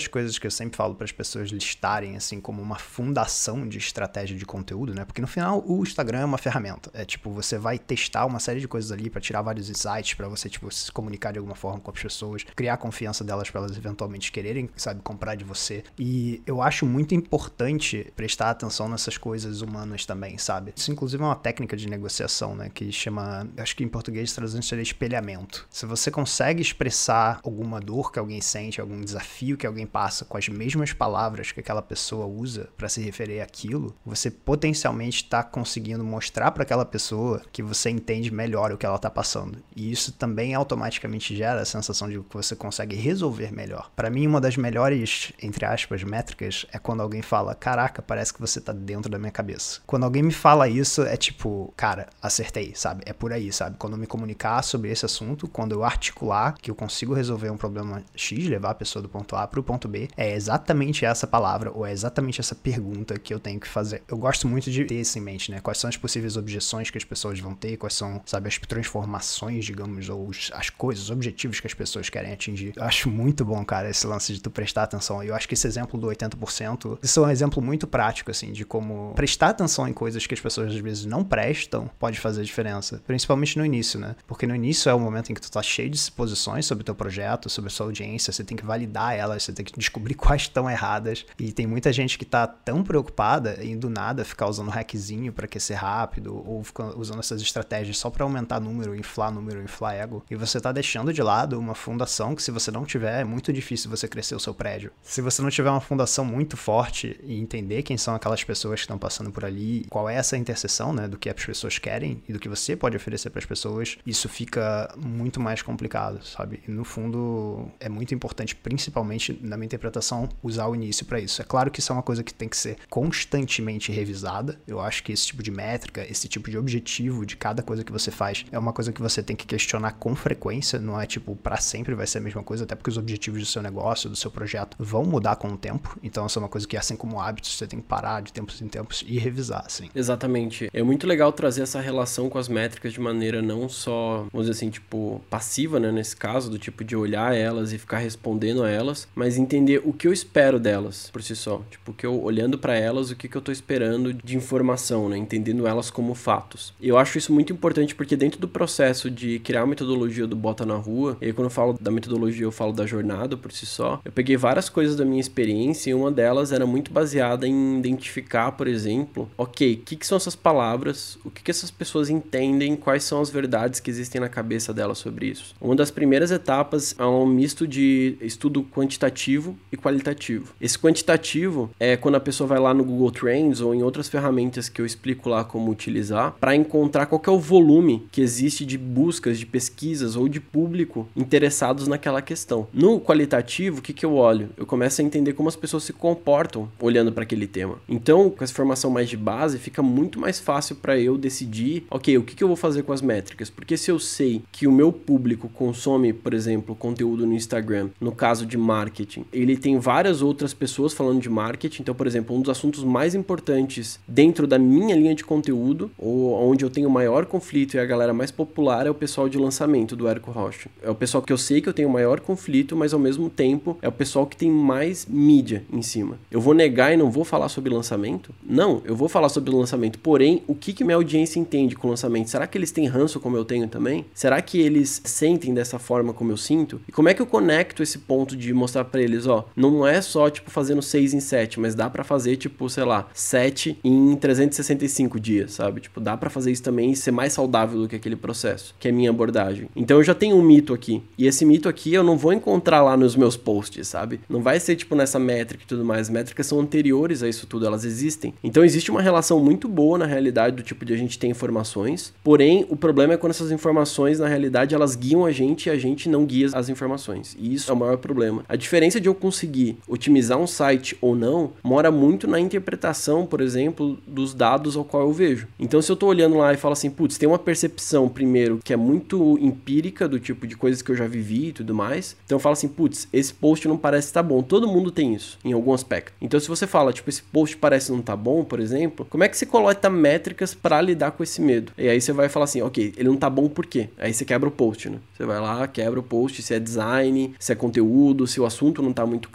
eu sempre falo para as pessoas listarem assim como uma fundação de estratégia de conteúdo, né? Porque no final o Instagram é uma ferramenta. É tipo, você vai testar uma série de coisas ali para tirar vários insights, para você tipo se comunicar de alguma forma com as pessoas, criar a confiança delas para elas eventualmente quererem, sabe, comprar de você. E eu acho muito importante prestar atenção nessas coisas humanas também, sabe? Isso inclusive é uma técnica de negociação, né, que chama, acho que em português traduzindo seria espelhamento. Se você consegue expressar alguma dor que alguém sente, algum desafio que alguém passa com as mesmas palavras que aquela pessoa usa para se referir àquilo, você potencialmente está conseguindo mostrar para aquela pessoa que você entende melhor o que ela está passando. E isso também automaticamente gera a sensação de que você consegue resolver melhor. Para mim, uma das melhores, entre aspas, métricas é quando alguém fala, caraca, parece que você tá dentro da minha cabeça. Quando alguém me fala isso, é tipo, cara, acertei, sabe? É por aí, sabe? Quando eu me comunicar sobre esse assunto, quando eu articular que eu consigo resolver um problema X, levar a pessoa do ponto A pro ponto B, é exatamente essa palavra ou é exatamente essa pergunta que eu tenho que fazer. Eu gosto muito de ter isso em mente, né? Quais são as possíveis objeções que as pessoas vão ter, quais são, sabe, as transformações, digamos, ou os, as coisas, os objetivos que as pessoas querem atingir. Eu acho muito bom, cara, esse lance de tu prestar atenção. Eu acho que esse exemplo do oitenta por cento, isso é um exemplo muito prático, assim, de como prestar atenção em coisas que as pessoas às vezes não prestam pode fazer diferença. Principalmente no início, né? Porque no início é o momento em que tu tá cheio de suposições sobre o teu projeto, sobre a sua audiência, você tem que validar elas, você tem que descobrir quais estão erradas. E tem muita gente que tá tão preocupada em do nada ficar usando hackzinho pra aquecer rápido, ou ficar usando essas estratégias só pra aumentar número, inflar número, inflar ego. E você tá deixando de lado uma fundação que, se você não tiver, é muito difícil você crescer o seu prédio. Se você não tiver uma fundação muito forte e entender quem são aquelas pessoas que estão passando por ali, qual é essa interseção, né, do que as pessoas querem e do que você pode oferecer para as pessoas, isso fica muito mais complicado, sabe? E no fundo é muito importante, principalmente na minha interpretação, usar o início para isso. É claro que isso é uma coisa que tem que ser constantemente revisada. Eu acho que esse tipo de métrica, esse tipo de objetivo de cada coisa que você faz é uma coisa que você tem que questionar com frequência, não é tipo para sempre vai ser a mesma coisa, até porque os objetivos do seu negócio, do seu projeto vão mudar com o tempo. Então essa é uma coisa que, assim como hábitos, você tem que parar de tempos em tempos e revisar, assim. Exatamente. É muito legal trazer essa relação com as métricas de maneira não só, vamos dizer assim, tipo, passiva, né, nesse caso, do tipo de olhar elas e ficar respondendo a elas, mas entender o que eu espero delas por si só. Tipo, que eu, olhando para elas, o que, que eu tô esperando de informação, né, entendendo elas como fatos. Eu acho isso muito importante porque dentro do processo de criar a metodologia do Bota na Rua, e aí quando eu falo da metodologia eu falo da jornada por si só, eu peguei várias coisas da minha experiência e uma delas era muito baseada em identificar, por exemplo, ok, o que, que são essas palavras, o que, que essas pessoas entendem, quais são as verdades que existem na cabeça delas sobre isso. Uma das primeiras etapas é um misto de estudo quantitativo e qualitativo. Esse quantitativo é quando a pessoa vai lá no Google Trends ou em outras ferramentas que eu explico lá como utilizar, para encontrar qual que é o volume que existe de buscas, de pesquisas ou de público interessados naquela questão. No qualitativo, o que, que eu olho? Eu começo a entender como as pessoas se comportam olhando para aquele tema. Então, com essa formação mais de base, fica muito mais fácil para eu decidir, ok, o que, que eu vou fazer com as métricas? Porque se eu sei que o meu público consome, por exemplo, conteúdo no Instagram, no caso de marketing, ele tem várias outras pessoas falando de marketing, então, por exemplo, um dos assuntos mais importantes dentro da minha linha de conteúdo, ou onde eu tenho o maior conflito e a galera mais popular, é o pessoal de lançamento do Érico Rocha. É o pessoal que eu sei que eu tenho o maior conflito, mas ao mesmo tempo é o pessoal que tem mais mídia em cima. Eu vou negar e não vou falar sobre lançamento? Não, eu vou falar sobre lançamento, porém, o que que minha audiência entende com lançamento? Será que eles têm ranço como eu tenho também? Será que eles sentem dessa forma como eu sinto? E como é que eu conecto esse ponto de mostrar pra eles, ó, não é só, tipo, fazendo seis em sete, mas dá pra fazer, tipo, sei lá, sete em trezentos e sessenta e cinco dias, sabe? Tipo, dá pra fazer isso também e ser mais saudável do que aquele processo, que é a minha abordagem. Então eu já tenho um mito aqui, e esse mito aqui eu não vou encontrar lá nos meus posts, sabe? Não vai ser, tipo, nessa métrica e tudo mais. As métricas são anteriores a isso tudo, elas existem. Então existe uma relação muito boa na realidade do tipo de a gente ter informações, porém o problema é quando essas informações na realidade elas guiam a gente e a gente não guia as informações, e isso é o maior problema. A diferença de eu conseguir otimizar um site ou não mora muito na interpretação, por exemplo, dos dados ao qual eu vejo. Então se eu tô olhando lá e falo assim, putz, tem uma percepção primeiro que é muito empírica do tipo de coisas que eu já vivi e tudo mais, então eu falo assim, putz, esse post não parece estar bom. Todo mundo tem isso em algum aspecto. Então se você fala, tipo, esse post parece não tá bom, por exemplo, como é que você coleta métricas para lidar com esse medo? E aí você vai falar assim, ok, ele não tá bom por quê? Aí você quebra o post, né? Você vai lá, quebra o post, se é design, se é conteúdo, se o assunto não tá muito claro.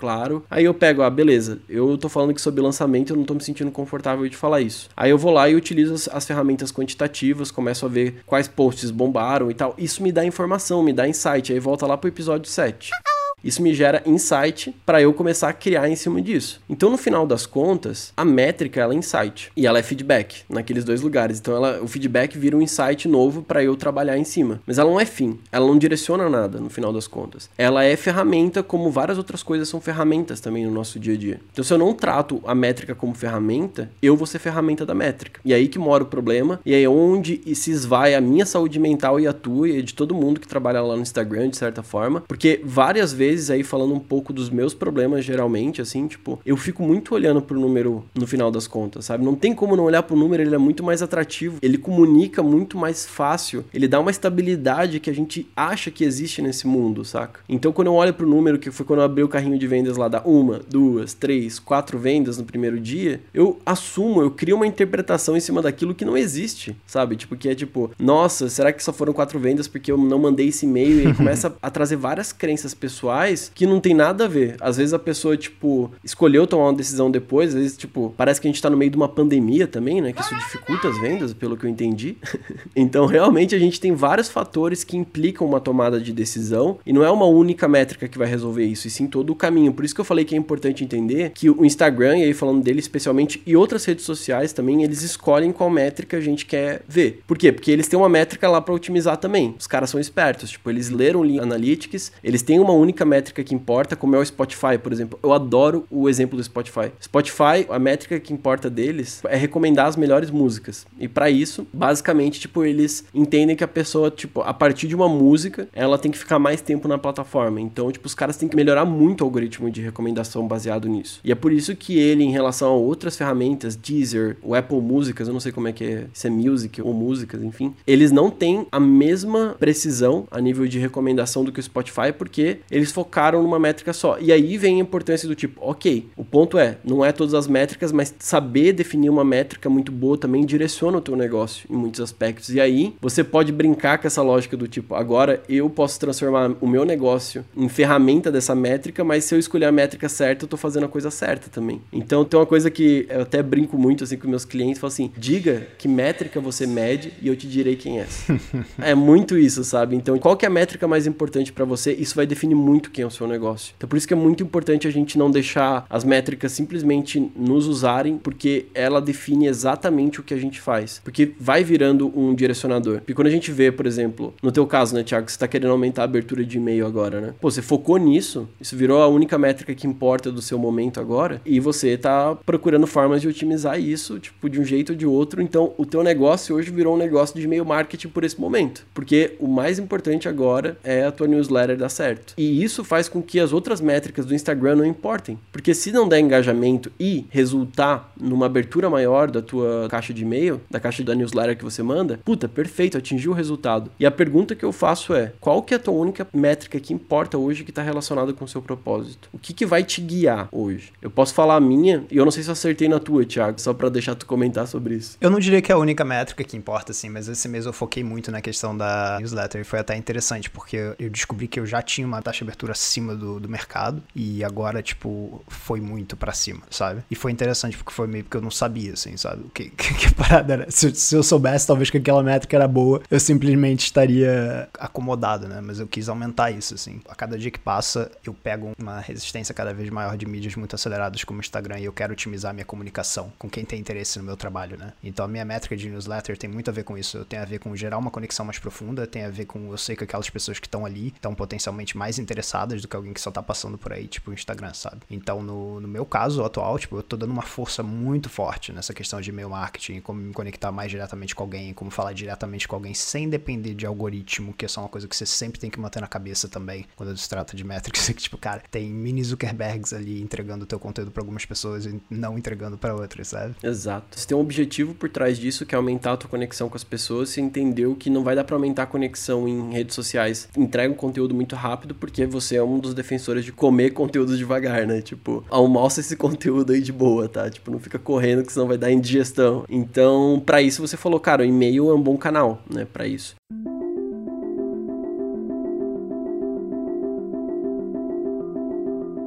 claro. Aí eu pego, ah, beleza, eu tô falando aqui sobre lançamento, eu não tô me sentindo confortável de falar isso. Aí eu vou lá e utilizo as, as ferramentas quantitativas, começo a ver quais posts bombaram e tal. Isso me dá informação, me dá insight. Aí volta lá pro episódio sete. Isso me gera insight para eu começar a criar em cima disso. Então, no final das contas, a métrica ela é insight e ela é feedback naqueles dois lugares. Então, ela, o feedback vira um insight novo para eu trabalhar em cima. Mas ela não é fim, ela não direciona nada no final das contas. Ela é ferramenta, como várias outras coisas são ferramentas também no nosso dia a dia. Então, se eu não trato a métrica como ferramenta, eu vou ser ferramenta da métrica. E aí que mora o problema, e aí é onde se esvai a minha saúde mental e a tua e de todo mundo que trabalha lá no Instagram, de certa forma, porque várias vezes aí falando um pouco dos meus problemas geralmente, assim, tipo, eu fico muito olhando pro número no final das contas, sabe? Não tem como não olhar pro número, ele é muito mais atrativo, ele comunica muito mais fácil, ele dá uma estabilidade que a gente acha que existe nesse mundo, saca? Então quando eu olho pro número, que foi quando eu abri o carrinho de vendas lá, da uma, duas, três, quatro vendas no primeiro dia, eu assumo, eu crio uma interpretação em cima daquilo que não existe, sabe? Tipo, que é tipo, nossa, será que só foram quatro vendas porque eu não mandei esse e-mail? E aí começa a trazer várias crenças pessoais que não tem nada a ver. Às vezes a pessoa, tipo, escolheu tomar uma decisão depois, às vezes, tipo, parece que a gente tá no meio de uma pandemia também, né? Que isso dificulta as vendas, pelo que eu entendi. Então, realmente, a gente tem vários fatores que implicam uma tomada de decisão e não é uma única métrica que vai resolver isso, e sim todo o caminho. Por isso que eu falei que é importante entender que o Instagram, e aí falando dele especialmente, e outras redes sociais também, eles escolhem qual métrica a gente quer ver. Por quê? Porque eles têm uma métrica lá pra otimizar também. Os caras são espertos, tipo, eles leram o Analytics, eles têm uma única métrica métrica que importa, como é o Spotify, por exemplo. Eu adoro o exemplo do Spotify. Spotify, a métrica que importa deles é recomendar as melhores músicas. E pra isso, basicamente, tipo, eles entendem que a pessoa, tipo, a partir de uma música, ela tem que ficar mais tempo na plataforma. Então, tipo, os caras têm que melhorar muito o algoritmo de recomendação baseado nisso. E é por isso que ele, em relação a outras ferramentas, Deezer, o Apple Músicas, eu não sei como é que é, se é Music ou Músicas, enfim, eles não têm a mesma precisão a nível de recomendação do que o Spotify, porque eles focaram numa métrica só. E aí vem a importância do tipo, ok, o ponto é, não é todas as métricas, mas saber definir uma métrica muito boa também direciona o teu negócio em muitos aspectos. E aí você pode brincar com essa lógica do tipo, agora eu posso transformar o meu negócio em ferramenta dessa métrica, mas se eu escolher a métrica certa, eu tô fazendo a coisa certa também. Então tem uma coisa que eu até brinco muito assim com meus clientes, falo assim, diga que métrica você mede e eu te direi quem é. É muito isso, sabe? Então qual que é a métrica mais importante para você? Isso vai definir muito quem é o seu negócio. Então por isso que é muito importante a gente não deixar as métricas simplesmente nos usarem, porque ela define exatamente o que a gente faz. Porque vai virando um direcionador. Porque quando a gente vê, por exemplo, no teu caso, né, Thiago, você tá querendo aumentar a abertura de e-mail agora, né? Pô, você focou nisso, isso virou a única métrica que importa do seu momento agora, e você tá procurando formas de otimizar isso, tipo, de um jeito ou de outro. Então, o teu negócio hoje virou um negócio de e-mail marketing por esse momento. Porque o mais importante agora é a tua newsletter dar certo. E isso faz com que as outras métricas do Instagram não importem. Porque se não der engajamento e resultar numa abertura maior da tua caixa de e-mail, da caixa da newsletter que você manda, puta, perfeito, atingiu o resultado. E a pergunta que eu faço é, qual que é a tua única métrica que importa hoje que está relacionada com o seu propósito? O que que vai te guiar hoje? Eu posso falar a minha, e eu não sei se eu acertei na tua, Thiago, só pra deixar tu comentar sobre isso. Eu não diria que é a única métrica que importa, assim, mas esse mês eu foquei muito na questão da newsletter e foi até interessante, porque eu descobri que eu já tinha uma taxa de abertura acima do, do mercado e agora, tipo, foi muito pra cima, sabe? E foi interessante porque foi meio que eu não sabia, assim, sabe? O que, que, que parada era? Se, se eu soubesse, talvez que aquela métrica era boa, eu simplesmente estaria acomodado, né? Mas eu quis aumentar isso, assim. A cada dia que passa, eu pego uma resistência cada vez maior de mídias muito aceleradas como o Instagram e eu quero otimizar minha comunicação com quem tem interesse no meu trabalho, né? Então a minha métrica de newsletter tem muito a ver com isso. Tem a ver com gerar uma conexão mais profunda, tem a ver com, eu sei que aquelas pessoas que estão ali estão potencialmente mais interessadas do que alguém que só tá passando por aí, tipo o Instagram, sabe? Então no, no meu caso atual, tipo, eu tô dando uma força muito forte nessa questão de e-mail marketing, como me conectar mais diretamente com alguém, como falar diretamente com alguém sem depender de algoritmo, que é só uma coisa que você sempre tem que manter na cabeça também, quando se trata de métricas, que tipo, cara, tem mini Zuckerbergs ali entregando o teu conteúdo pra algumas pessoas e não entregando pra outras, sabe? Exato. Você tem um objetivo por trás disso, que é aumentar a tua conexão com as pessoas. Você entendeu que não vai dar pra aumentar a conexão em redes sociais. Entrega um conteúdo muito rápido, porque você é um dos defensores de comer conteúdo devagar, né? Tipo, almoça esse conteúdo aí de boa, tá? Tipo, não fica correndo, que senão vai dar indigestão. Então, pra isso você falou, cara, o e-mail é um bom canal, né? Pra isso.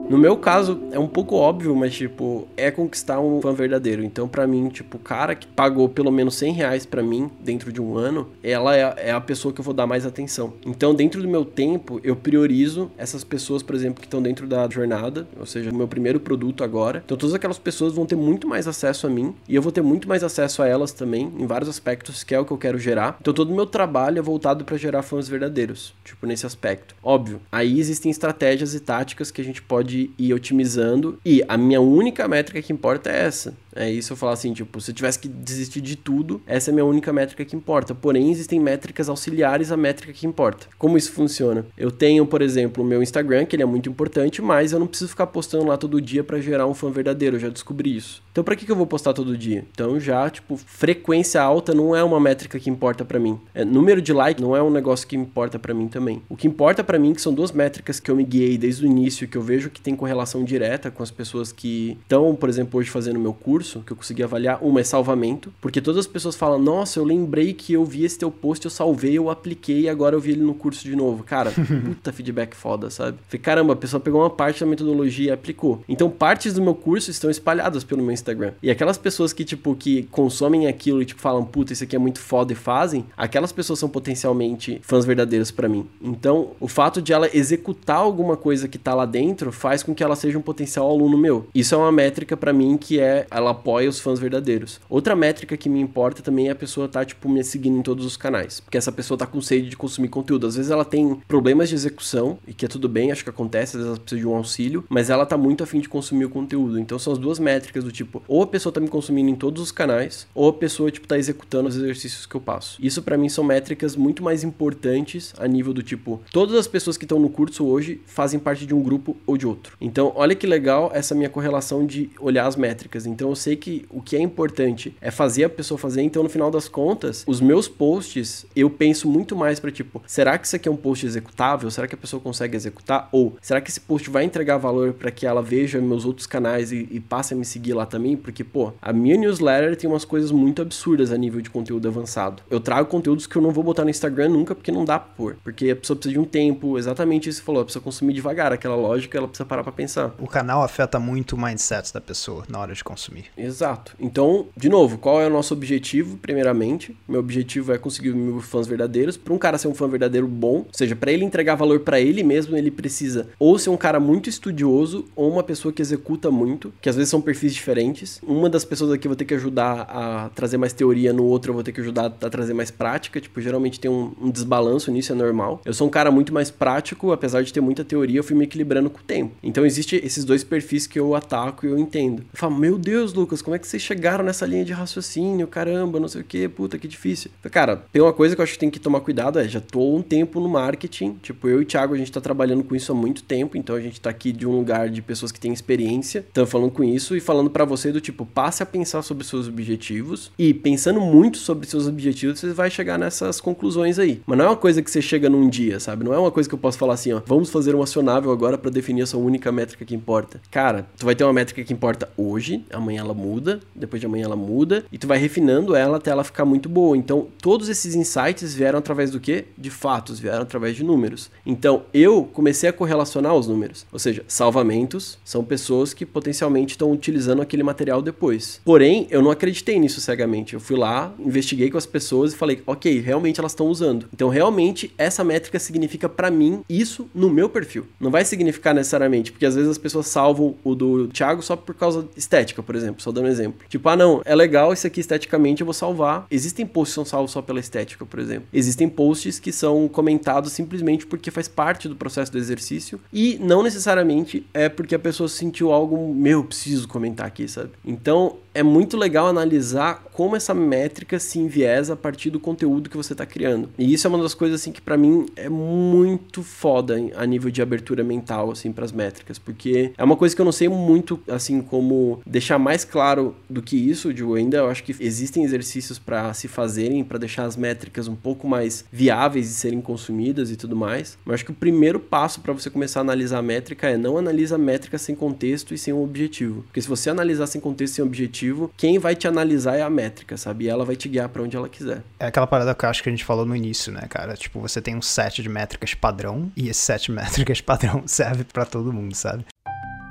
No meu caso, é um pouco óbvio, mas, tipo, é conquistar um fã verdadeiro. Então, pra mim, tipo, o cara que pagou pelo menos cem reais pra mim dentro de um ano, ela é, é a pessoa que eu vou dar mais atenção. Então, dentro do meu tempo, eu priorizo essas pessoas, por exemplo, que estão dentro da jornada, ou seja, o meu primeiro produto agora. Então, todas aquelas pessoas vão ter muito mais acesso a mim e eu vou ter muito mais acesso a elas também, em vários aspectos, que é o que eu quero gerar. Então, todo o meu trabalho é voltado pra gerar fãs verdadeiros, tipo, nesse aspecto. Óbvio, aí existem estratégias e táticas que a gente pode ir otimizando e a minha única métrica que importa é essa. É isso eu falar assim, tipo, se eu tivesse que desistir de tudo, essa é a minha única métrica que importa. Porém, existem métricas auxiliares à métrica que importa. Como isso funciona? Eu tenho, por exemplo, o meu Instagram, que ele é muito importante, mas eu não preciso ficar postando lá todo dia pra gerar um fã verdadeiro, eu já descobri isso. Então, pra que que eu vou postar todo dia? Então, já, tipo, frequência alta não é uma métrica que importa pra mim. É, número de like não é um negócio que importa pra mim também. O que importa pra mim, que são duas métricas que eu me guiei desde o início, que eu vejo que tem correlação direta com as pessoas que estão, por exemplo, hoje fazendo o meu curso, que eu consegui avaliar. Uma é salvamento, porque todas as pessoas falam, nossa, eu lembrei que eu vi esse teu post, eu salvei, eu apliquei e agora eu vi ele no curso de novo. Cara, puta feedback foda, sabe? Falei, caramba, a pessoa pegou uma parte da metodologia e aplicou. Então, partes do meu curso estão espalhadas pelo meu Instagram. E aquelas pessoas que, tipo, que consomem aquilo e, tipo, falam, puta, isso aqui é muito foda e fazem, aquelas pessoas são potencialmente fãs verdadeiros pra mim. Então, o fato de ela executar alguma coisa que tá lá dentro faz com que ela seja um potencial aluno meu. Isso é uma métrica pra mim que é, ela apoia os fãs verdadeiros. Outra métrica que me importa também é a pessoa tá, tipo, me seguindo em todos os canais. Porque essa pessoa tá com sede de consumir conteúdo. Às vezes ela tem problemas de execução, e que é tudo bem, acho que acontece, às vezes ela precisa de um auxílio, mas ela tá muito afim de consumir o conteúdo. Então são as duas métricas do tipo, ou a pessoa tá me consumindo em todos os canais, ou a pessoa, tipo, tá executando os exercícios que eu passo. Isso pra mim são métricas muito mais importantes a nível do tipo, todas as pessoas que estão no curso hoje fazem parte de um grupo ou de outro. Então, olha que legal essa minha correlação de olhar as métricas. Então eu sei que o que é importante é fazer a pessoa fazer, então no final das contas, os meus posts, eu penso muito mais pra tipo, será que isso aqui é um post executável? Será que a pessoa consegue executar? Ou, será que esse post vai entregar valor pra que ela veja meus outros canais e, e passe a me seguir lá também? Porque, pô, a minha newsletter tem umas coisas muito absurdas a nível de conteúdo avançado. Eu trago conteúdos que eu não vou botar no Instagram nunca, porque não dá pra pôr. Porque a pessoa precisa de um tempo, exatamente isso que você falou, a pessoa consumir devagar, aquela lógica, ela precisa parar pra pensar. O canal afeta muito o mindset da pessoa na hora de consumir. Exato. Então, de novo, qual é o nosso objetivo, primeiramente? Meu objetivo é conseguir mil fãs verdadeiros. Para um cara ser um fã verdadeiro bom, ou seja, para ele entregar valor para ele mesmo, ele precisa ou ser um cara muito estudioso ou uma pessoa que executa muito, que às vezes são perfis diferentes. Uma das pessoas aqui eu vou ter que ajudar a trazer mais teoria, no outro eu vou ter que ajudar a trazer mais prática. Tipo, geralmente tem um, um desbalanço nisso, é normal. Eu sou um cara muito mais prático, apesar de ter muita teoria, eu fui me equilibrando com o tempo. Então, existe esses dois perfis que eu ataco e eu entendo. Eu falo, meu Deus, Lucas, como é que vocês chegaram nessa linha de raciocínio? Caramba, não sei o que, puta, que difícil. Cara, tem uma coisa que eu acho que tem que tomar cuidado, é, já tô um tempo no marketing, tipo, eu e o Thiago, a gente tá trabalhando com isso há muito tempo, então a gente tá aqui de um lugar de pessoas que têm experiência, estão falando com isso e falando pra você do tipo, passe a pensar sobre seus objetivos e pensando muito sobre seus objetivos, você vai chegar nessas conclusões aí. Mas não é uma coisa que você chega num dia, sabe? Não é uma coisa que eu posso falar assim, ó, vamos fazer um acionável agora pra definir a sua única métrica que importa. Cara, tu vai ter uma métrica que importa hoje, amanhã ela muda, depois de amanhã ela muda, e tu vai refinando ela até ela ficar muito boa. Então, todos esses insights vieram através do quê? De fatos, vieram através de números. Então, eu comecei a correlacionar os números. Ou seja, salvamentos são pessoas que potencialmente estão utilizando aquele material depois. Porém, eu não acreditei nisso cegamente. Eu fui lá, investiguei com as pessoas e falei, ok, realmente elas estão usando. Então, realmente, essa métrica significa pra mim isso no meu perfil. Não vai significar necessariamente, porque às vezes as pessoas salvam o do Thiago só por causa estética, por exemplo, só dando um exemplo. Tipo, ah não, é legal isso aqui esteticamente, eu vou salvar. Existem posts que são salvos só pela estética, por exemplo. Existem posts que são comentados simplesmente porque faz parte do processo do exercício e não necessariamente é porque a pessoa sentiu algo, meu, preciso comentar aqui, sabe? Então, é muito legal analisar como essa métrica se enviesa a partir do conteúdo que você está criando. E isso é uma das coisas, assim, que pra mim é muito foda a nível de abertura mental, assim, pras métricas, porque é uma coisa que eu não sei muito, assim, como deixar mais claro do que isso, de ainda eu acho que existem exercícios para se fazerem, para deixar as métricas um pouco mais viáveis de serem consumidas e tudo mais, mas acho que o primeiro passo para você começar a analisar a métrica é não analisa a métrica sem contexto e sem um objetivo, porque se você analisar sem contexto e sem objetivo, quem vai te analisar é a métrica, sabe? E ela vai te guiar para onde ela quiser. É aquela parada que eu acho que a gente falou no início, né, cara? Tipo, você tem um set de métricas padrão e esse set de métricas padrão serve para todo mundo, sabe?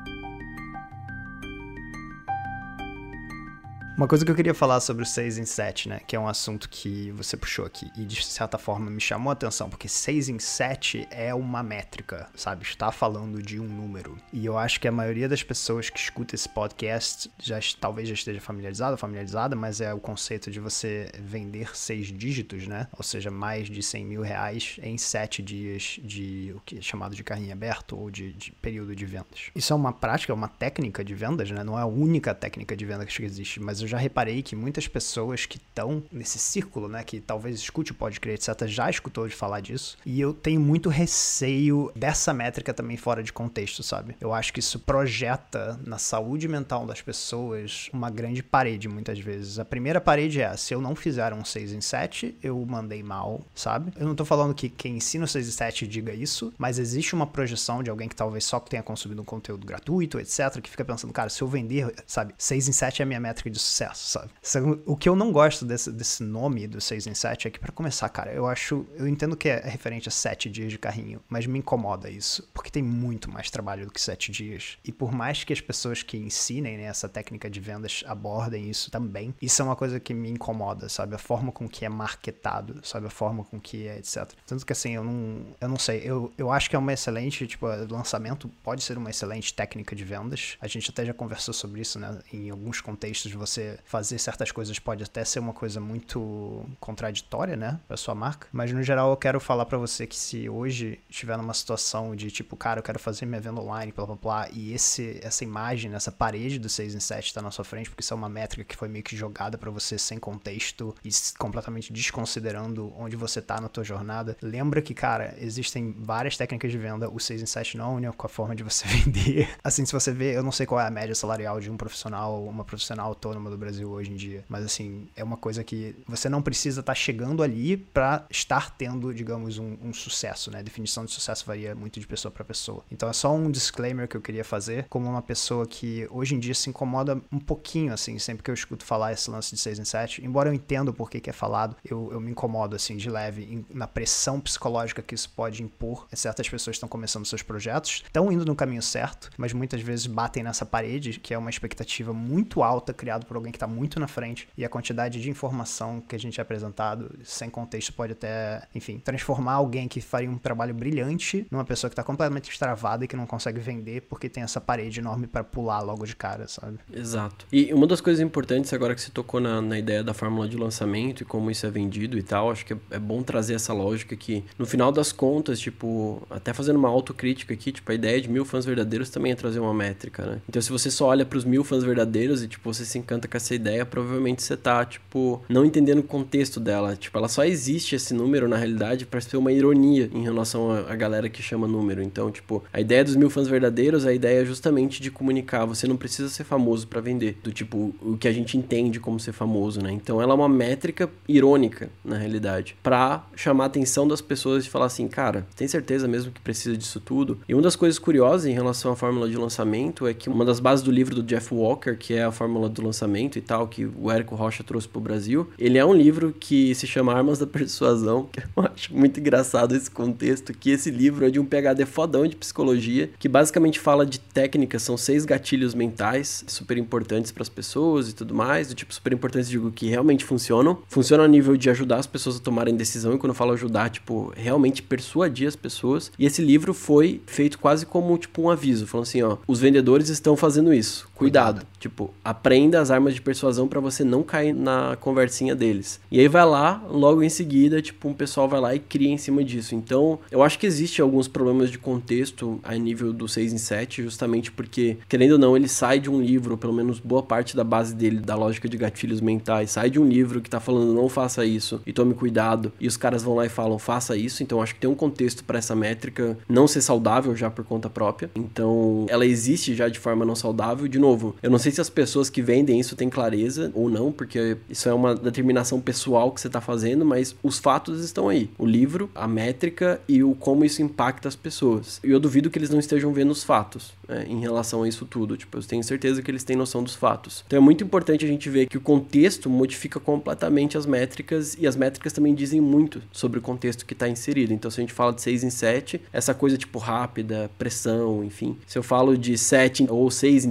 Uma coisa que eu queria falar sobre o seis em sete, né, que é um assunto que você puxou aqui e de certa forma me chamou a atenção, porque seis em sete é uma métrica, sabe? Está falando de um número. E eu acho que a maioria das pessoas que escuta esse podcast já talvez já esteja familiarizada, familiarizada, mas é o conceito de você vender seis dígitos, né? Ou seja, mais de cem mil reais em sete dias de o que é chamado de carrinho aberto ou de, de período de vendas. Isso é uma prática, é uma técnica de vendas, né? Não é a única técnica de vendas que existe, mas eu já reparei que muitas pessoas que estão nesse círculo, né, que talvez escute o podcast, etcétera, já escutou de falar disso, e eu tenho muito receio dessa métrica também fora de contexto, sabe? Eu acho que isso projeta na saúde mental das pessoas uma grande parede, muitas vezes. A primeira parede é, se eu não fizer um seis em sete, eu mandei mal, sabe? Eu não tô falando que quem ensina o seis em sete diga isso, mas existe uma projeção de alguém que talvez só tenha consumido um conteúdo gratuito, etcétera, que fica pensando, cara, se eu vender, sabe, seis em sete é a minha métrica de sucesso, sabe? O que eu não gosto desse, desse nome do seis em sete é que, pra começar, cara, eu acho, eu entendo que é referente a sete dias de carrinho, mas me incomoda isso, porque tem muito mais trabalho do que sete dias. E por mais que as pessoas que ensinem, né, essa técnica de vendas abordem isso também, isso é uma coisa que me incomoda, sabe? A forma com que é marketado, sabe? A forma com que é, etcétera. Tanto que, assim, eu não, eu não sei, eu, eu acho que é uma excelente, tipo, lançamento pode ser uma excelente técnica de vendas. A gente até já conversou sobre isso, né? Em alguns contextos, você fazer certas coisas pode até ser uma coisa muito contraditória, né, pra sua marca, mas no geral eu quero falar pra você que se hoje estiver numa situação de tipo, cara, eu quero fazer minha venda online, blá blá blá, e esse, essa imagem, essa parede do seis em sete tá na sua frente, porque isso é uma métrica que foi meio que jogada pra você sem contexto e completamente desconsiderando onde você tá na tua jornada, lembra que, cara, existem várias técnicas de venda, o seis em sete não é a única forma de você vender. Assim, se você vê, eu não sei qual é a média salarial de um profissional, uma profissional autônoma do Brasil hoje em dia, mas assim, é uma coisa que você não precisa estar tá chegando ali pra estar tendo, digamos, um, um sucesso, né? A definição de sucesso varia muito de pessoa pra pessoa. Então é só um disclaimer que eu queria fazer, como uma pessoa que hoje em dia se incomoda um pouquinho, assim, sempre que eu escuto falar esse lance de seis em sete, embora eu entenda o porquê que é falado, eu, eu me incomodo, assim, de leve, em, na pressão psicológica que isso pode impor. Certas pessoas estão começando seus projetos, estão indo no caminho certo, mas muitas vezes batem nessa parede, que é uma expectativa muito alta, criada por alguém que tá muito na frente, e a quantidade de informação que a gente é apresentado, sem contexto, pode até, enfim, transformar alguém que faria um trabalho brilhante numa pessoa que tá completamente extravada e que não consegue vender porque tem essa parede enorme pra pular logo de cara, sabe? Exato. E uma das coisas importantes agora que você tocou na, na ideia da fórmula de lançamento e como isso é vendido e tal, acho que é, é bom trazer essa lógica que, no final das contas, tipo, até fazendo uma autocrítica aqui, tipo, a ideia de mil fãs verdadeiros também é trazer uma métrica, né? Então, se você só olha pros mil fãs verdadeiros e, tipo, você se encanta com essa ideia, provavelmente você tá, tipo, não entendendo o contexto dela. Tipo, ela só existe esse número, na realidade, pra ser uma ironia em relação à galera que chama número. Então, tipo, a ideia dos mil fãs verdadeiros, a ideia é justamente de comunicar. Você não precisa ser famoso pra vender. Do tipo, o que a gente entende como ser famoso, né? Então, ela é uma métrica irônica, na realidade, pra chamar a atenção das pessoas e falar assim, cara, tem certeza mesmo que precisa disso tudo? E uma das coisas curiosas em relação à fórmula de lançamento é que uma das bases do livro do Jeff Walker, que é a fórmula do lançamento e tal, que o Érico Rocha trouxe pro Brasil, ele é um livro que se chama Armas da Persuasão, que eu acho muito engraçado esse contexto, que esse livro é de um P H D fodão de psicologia, que basicamente fala de técnicas, são seis gatilhos mentais super importantes para as pessoas e tudo mais, do tipo super importantes, digo, que realmente funcionam, funcionam a nível de ajudar as pessoas a tomarem decisão, e quando eu falo ajudar, tipo, realmente persuadir as pessoas, e esse livro foi feito quase como, tipo, um aviso, falando assim, ó, os vendedores estão fazendo isso, cuidado, cuidado. Tipo, aprenda as armas de persuasão para você não cair na conversinha deles. E aí vai lá, logo em seguida, tipo, um pessoal vai lá e cria em cima disso. Então, eu acho que existe alguns problemas de contexto a nível do seis em sete, justamente porque, querendo ou não, ele sai de um livro, ou pelo menos boa parte da base dele, da lógica de gatilhos mentais, sai de um livro que tá falando não faça isso e tome cuidado, e os caras vão lá e falam faça isso. Então, acho que tem um contexto para essa métrica não ser saudável já por conta própria. Então, ela existe já de forma não saudável. De novo, eu não sei se as pessoas que vendem isso têm clareza ou não, porque isso é uma determinação pessoal que você tá fazendo, mas os fatos estão aí. O livro, a métrica e o como isso impacta as pessoas. E eu duvido que eles não estejam vendo os fatos, né, em relação a isso tudo. Tipo, eu tenho certeza que eles têm noção dos fatos. Então é muito importante a gente ver que o contexto modifica completamente as métricas, e as métricas também dizem muito sobre o contexto que está inserido. Então, se a gente fala de seis em sete, essa coisa tipo rápida, pressão, enfim. Se eu falo de sete ou seis em trezentos e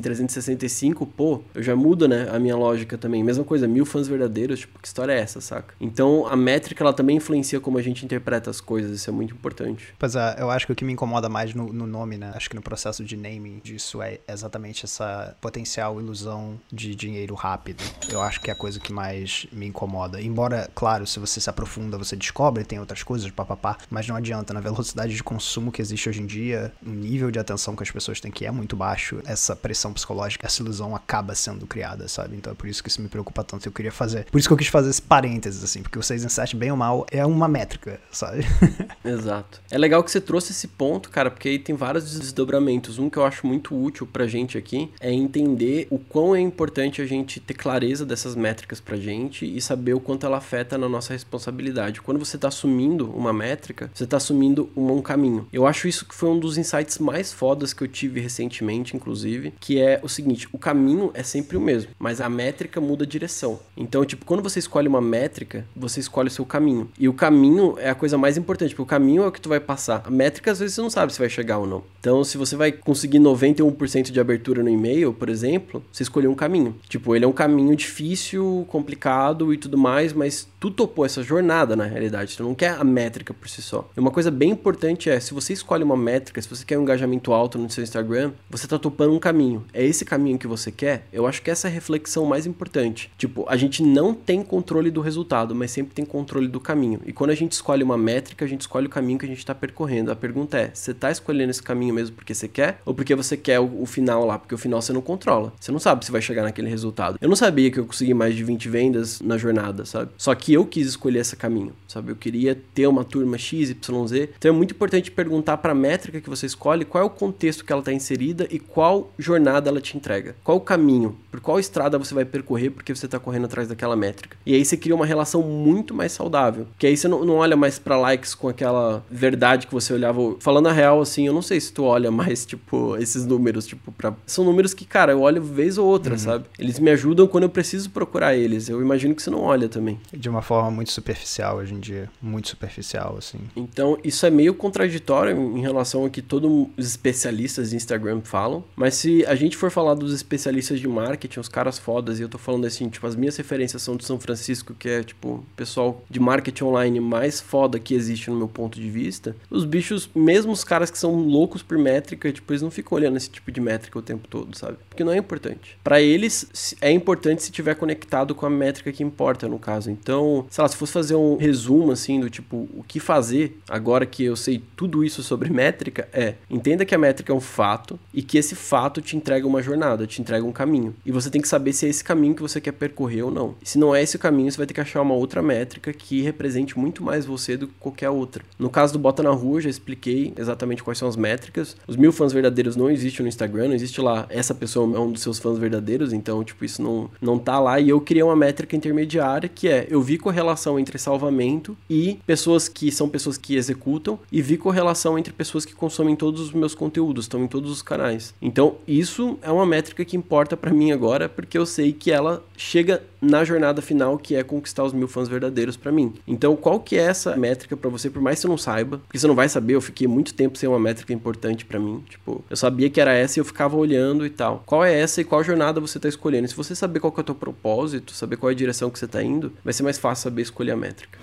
sessenta e cinco, pô, eu já mudo, né, a minha lógica também. Mesma coisa, mil fãs verdadeiros, tipo, que história é essa, saca? Então, a métrica, ela também influencia como a gente interpreta as coisas, isso é muito importante. Pois é, eu acho que o que me incomoda mais no, no nome, né, acho que no processo de naming disso é exatamente essa potencial ilusão de dinheiro rápido. Eu acho que é a coisa que mais me incomoda. Embora, claro, se você se aprofunda, você descobre, tem outras coisas, papapá, mas não adianta, na velocidade de consumo que existe hoje em dia, o nível de atenção que as pessoas têm que é muito baixo, essa pressão psicológica, essa ilusão acaba sendo criada, sabe? Então é por isso que isso me preocupa tanto, eu queria fazer. Por isso que eu quis fazer esse parênteses, assim, porque o seis em sete, bem ou mal, é uma métrica, sabe? Exato. É legal que você trouxe esse ponto, cara, porque aí tem vários desdobramentos. Um que eu acho muito útil pra gente aqui é entender o quão é importante a gente ter clareza dessas métricas pra gente e saber o quanto ela afeta na nossa responsabilidade. Quando você tá assumindo uma métrica, você tá assumindo um, um caminho. Eu acho isso que foi um dos insights mais fodas que eu tive recentemente, inclusive, que é o seguinte, o caminho é sempre o mesmo, mas a métrica muda a direção. Então, tipo, quando você escolhe uma métrica, você escolhe o seu caminho. E o caminho é a coisa mais importante, porque o caminho é o que tu vai passar. A métrica, às vezes, você não sabe se vai chegar ou não. Então, se você vai conseguir noventa e um por cento de abertura no e-mail, por exemplo, você escolheu um caminho. Tipo, ele é um caminho difícil, complicado e tudo mais, mas tu topou essa jornada, na realidade. Tu não quer a métrica por si só. E uma coisa bem importante é, se você escolhe uma métrica, se você quer um engajamento alto no seu Instagram, você tá topando um caminho. É esse caminho que você quer? Eu acho que essa é a reflexão mais importante. Tipo, a gente não tem controle do resultado, mas sempre tem controle do caminho. E quando a gente escolhe uma métrica, a gente escolhe o caminho que a gente tá percorrendo. A pergunta é, você tá escolhendo esse caminho mesmo porque você quer? Ou porque você quer o, o final lá? Porque o final você não controla. Você não sabe se vai chegar naquele resultado. Eu não sabia que eu consegui mais de vinte vendas na jornada, sabe? Só que eu quis escolher esse caminho, sabe? Eu queria ter uma turma X, Y, Z. Então é muito importante perguntar para a métrica que você escolhe qual é o contexto que ela está inserida e qual jornada ela te entrega. Qual o caminho, por qual estrada você vai percorrer porque você está correndo atrás daquela métrica. E aí você cria uma relação muito mais saudável. Que aí você não, não olha mais para likes com aquela verdade que você olhava. Falando a real, assim, eu não sei se tu olha mais, tipo, esses números, tipo, pra... são números que, cara, eu olho vez ou outra, uhum. sabe? Eles me ajudam quando eu preciso procurar eles. Eu imagino que você não olha também. De uma forma muito superficial hoje em dia. Muito superficial, assim. Então, isso é meio contraditório em relação ao que todos os especialistas de Instagram falam. Mas se a gente for falar dos especialistas de marketing, os caras fodas, e eu tô falando assim, tipo, as minhas referências são de São Francisco, que é, tipo, o pessoal de marketing online mais foda que existe no meu ponto de vista. Os bichos, mesmo os caras que são loucos por métrica, tipo, eles não ficam olhando esse tipo de métrica o tempo todo, sabe? Porque não é importante. Pra eles, é importante se tiver conectado com a métrica que importa, no caso. Então, sei lá, se fosse fazer um resumo, assim, do tipo, o que fazer, agora que eu sei tudo isso sobre métrica, é, entenda que a métrica é um fato e que esse fato te entrega uma jornada, te entrega um caminho. E você tem que saber se é esse caminho que você quer percorrer ou não. E se não é esse o caminho, você vai ter que achar uma outra métrica que represente muito mais você do que qualquer outra. No caso do Bota na Rua, eu já expliquei exatamente quais são as métricas. Os mil fãs verdadeiros não existem no Instagram, não existe lá, essa pessoa é um dos seus fãs verdadeiros, então, tipo, isso não, não tá lá. E eu criei uma métrica intermediária, que é, eu vi correlação entre salvamento e pessoas que são pessoas que executam, e vi correlação entre pessoas que consomem todos os meus conteúdos, estão em todos os canais. Então, isso é uma métrica que importa pra mim agora, porque eu sei que ela chega na jornada final, que é conquistar os mil fãs verdadeiros pra mim. Então, qual que é essa métrica pra você, por mais que você não saiba, porque você não vai saber, eu fiquei muito tempo sem uma métrica importante pra mim, tipo, eu sabia que era essa e eu ficava olhando e tal. Qual é essa e qual jornada você tá escolhendo? E se você saber qual que é o teu propósito, saber qual é a direção que você tá indo, vai ser mais fácil saber escolher a métrica.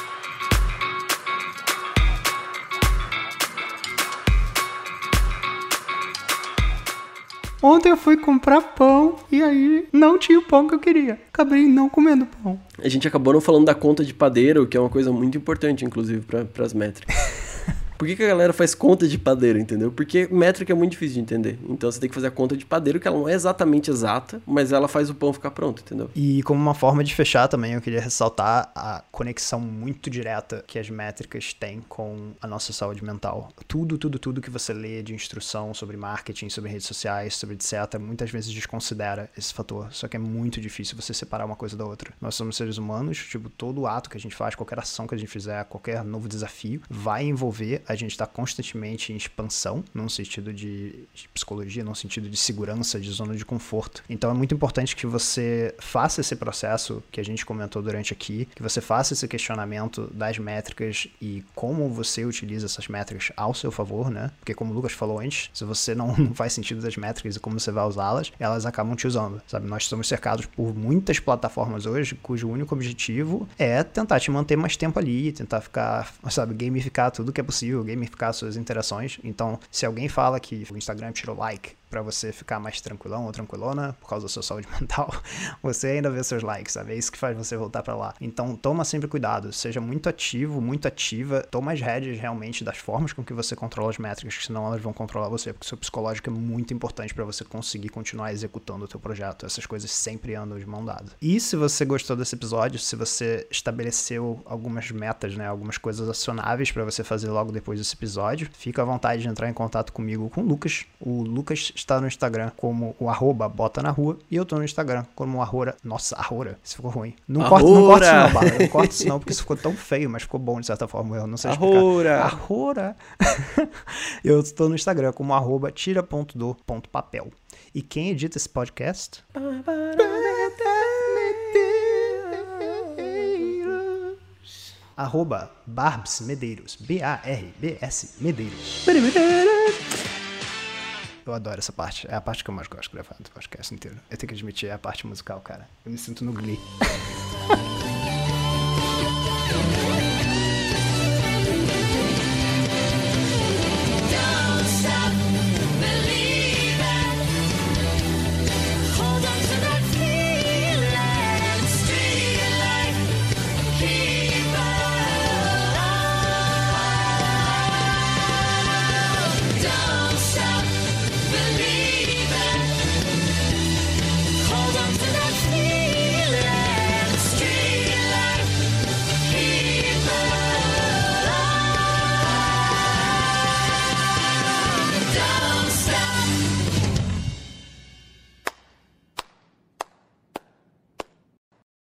Ontem eu fui comprar pão e aí não tinha o pão que eu queria. Acabei não comendo pão. A gente acabou não falando da conta de padeiro, que é uma coisa muito importante, inclusive, para as métricas. Por que que a galera faz conta de padeiro, entendeu? Porque métrica é muito difícil de entender. Então você tem que fazer a conta de padeiro, que ela não é exatamente exata, mas ela faz o pão ficar pronto, entendeu? E como uma forma de fechar também, eu queria ressaltar a conexão muito direta que as métricas têm com a nossa saúde mental. Tudo, tudo, tudo que você lê de instrução sobre marketing, sobre redes sociais, sobre etcétera, muitas vezes desconsidera esse fator. Só que é muito difícil você separar uma coisa da outra. Nós somos seres humanos, tipo, todo ato que a gente faz, qualquer ação que a gente fizer, qualquer novo desafio, vai envolver a gente está constantemente em expansão, num sentido de, de psicologia, num sentido de segurança, de zona de conforto. Então é muito importante que você faça esse processo que a gente comentou durante aqui, que você faça esse questionamento das métricas e como você utiliza essas métricas ao seu favor, né? Porque como o Lucas falou antes, se você não, não faz sentido das métricas e como você vai usá-las, elas acabam te usando, sabe? Nós estamos cercados por muitas plataformas hoje, cujo único objetivo é tentar te manter mais tempo ali, tentar ficar, sabe, gamificar tudo que é possível, gamificar suas interações. Então, se alguém fala que o Instagram tirou like pra você ficar mais tranquilão ou tranquilona por causa da sua saúde mental, você ainda vê seus likes, sabe? É isso que faz você voltar pra lá. Então, toma sempre cuidado, seja muito ativo, muito ativa, toma as rédeas realmente das formas com que você controla as métricas, que senão elas vão controlar você, porque o seu psicológico é muito importante pra você conseguir continuar executando o teu projeto. Essas coisas sempre andam de mão dada. E se você gostou desse episódio, se você estabeleceu algumas metas, né, algumas coisas acionáveis pra você fazer logo depois desse episódio, fica à vontade de entrar em contato comigo, com o Lucas. O Lucas está no Instagram como o arroba bota na rua, e eu tô no Instagram como o arroba, nossa, arroba, isso ficou ruim. Não corta, não corta isso não, Bárbara, não corta isso não, porque isso ficou tão feio, mas ficou bom de certa forma, eu não sei explicar. Arroba. Eu tô no Instagram como arroba tira.do.papel. E quem edita esse podcast? Arroba Barbs Medeiros, B A R B S Medeiros. Eu adoro essa parte, é a parte que eu mais gosto de gravar do podcast inteiro. Eu tenho que admitir, é a parte musical, cara. Eu me sinto no Glee.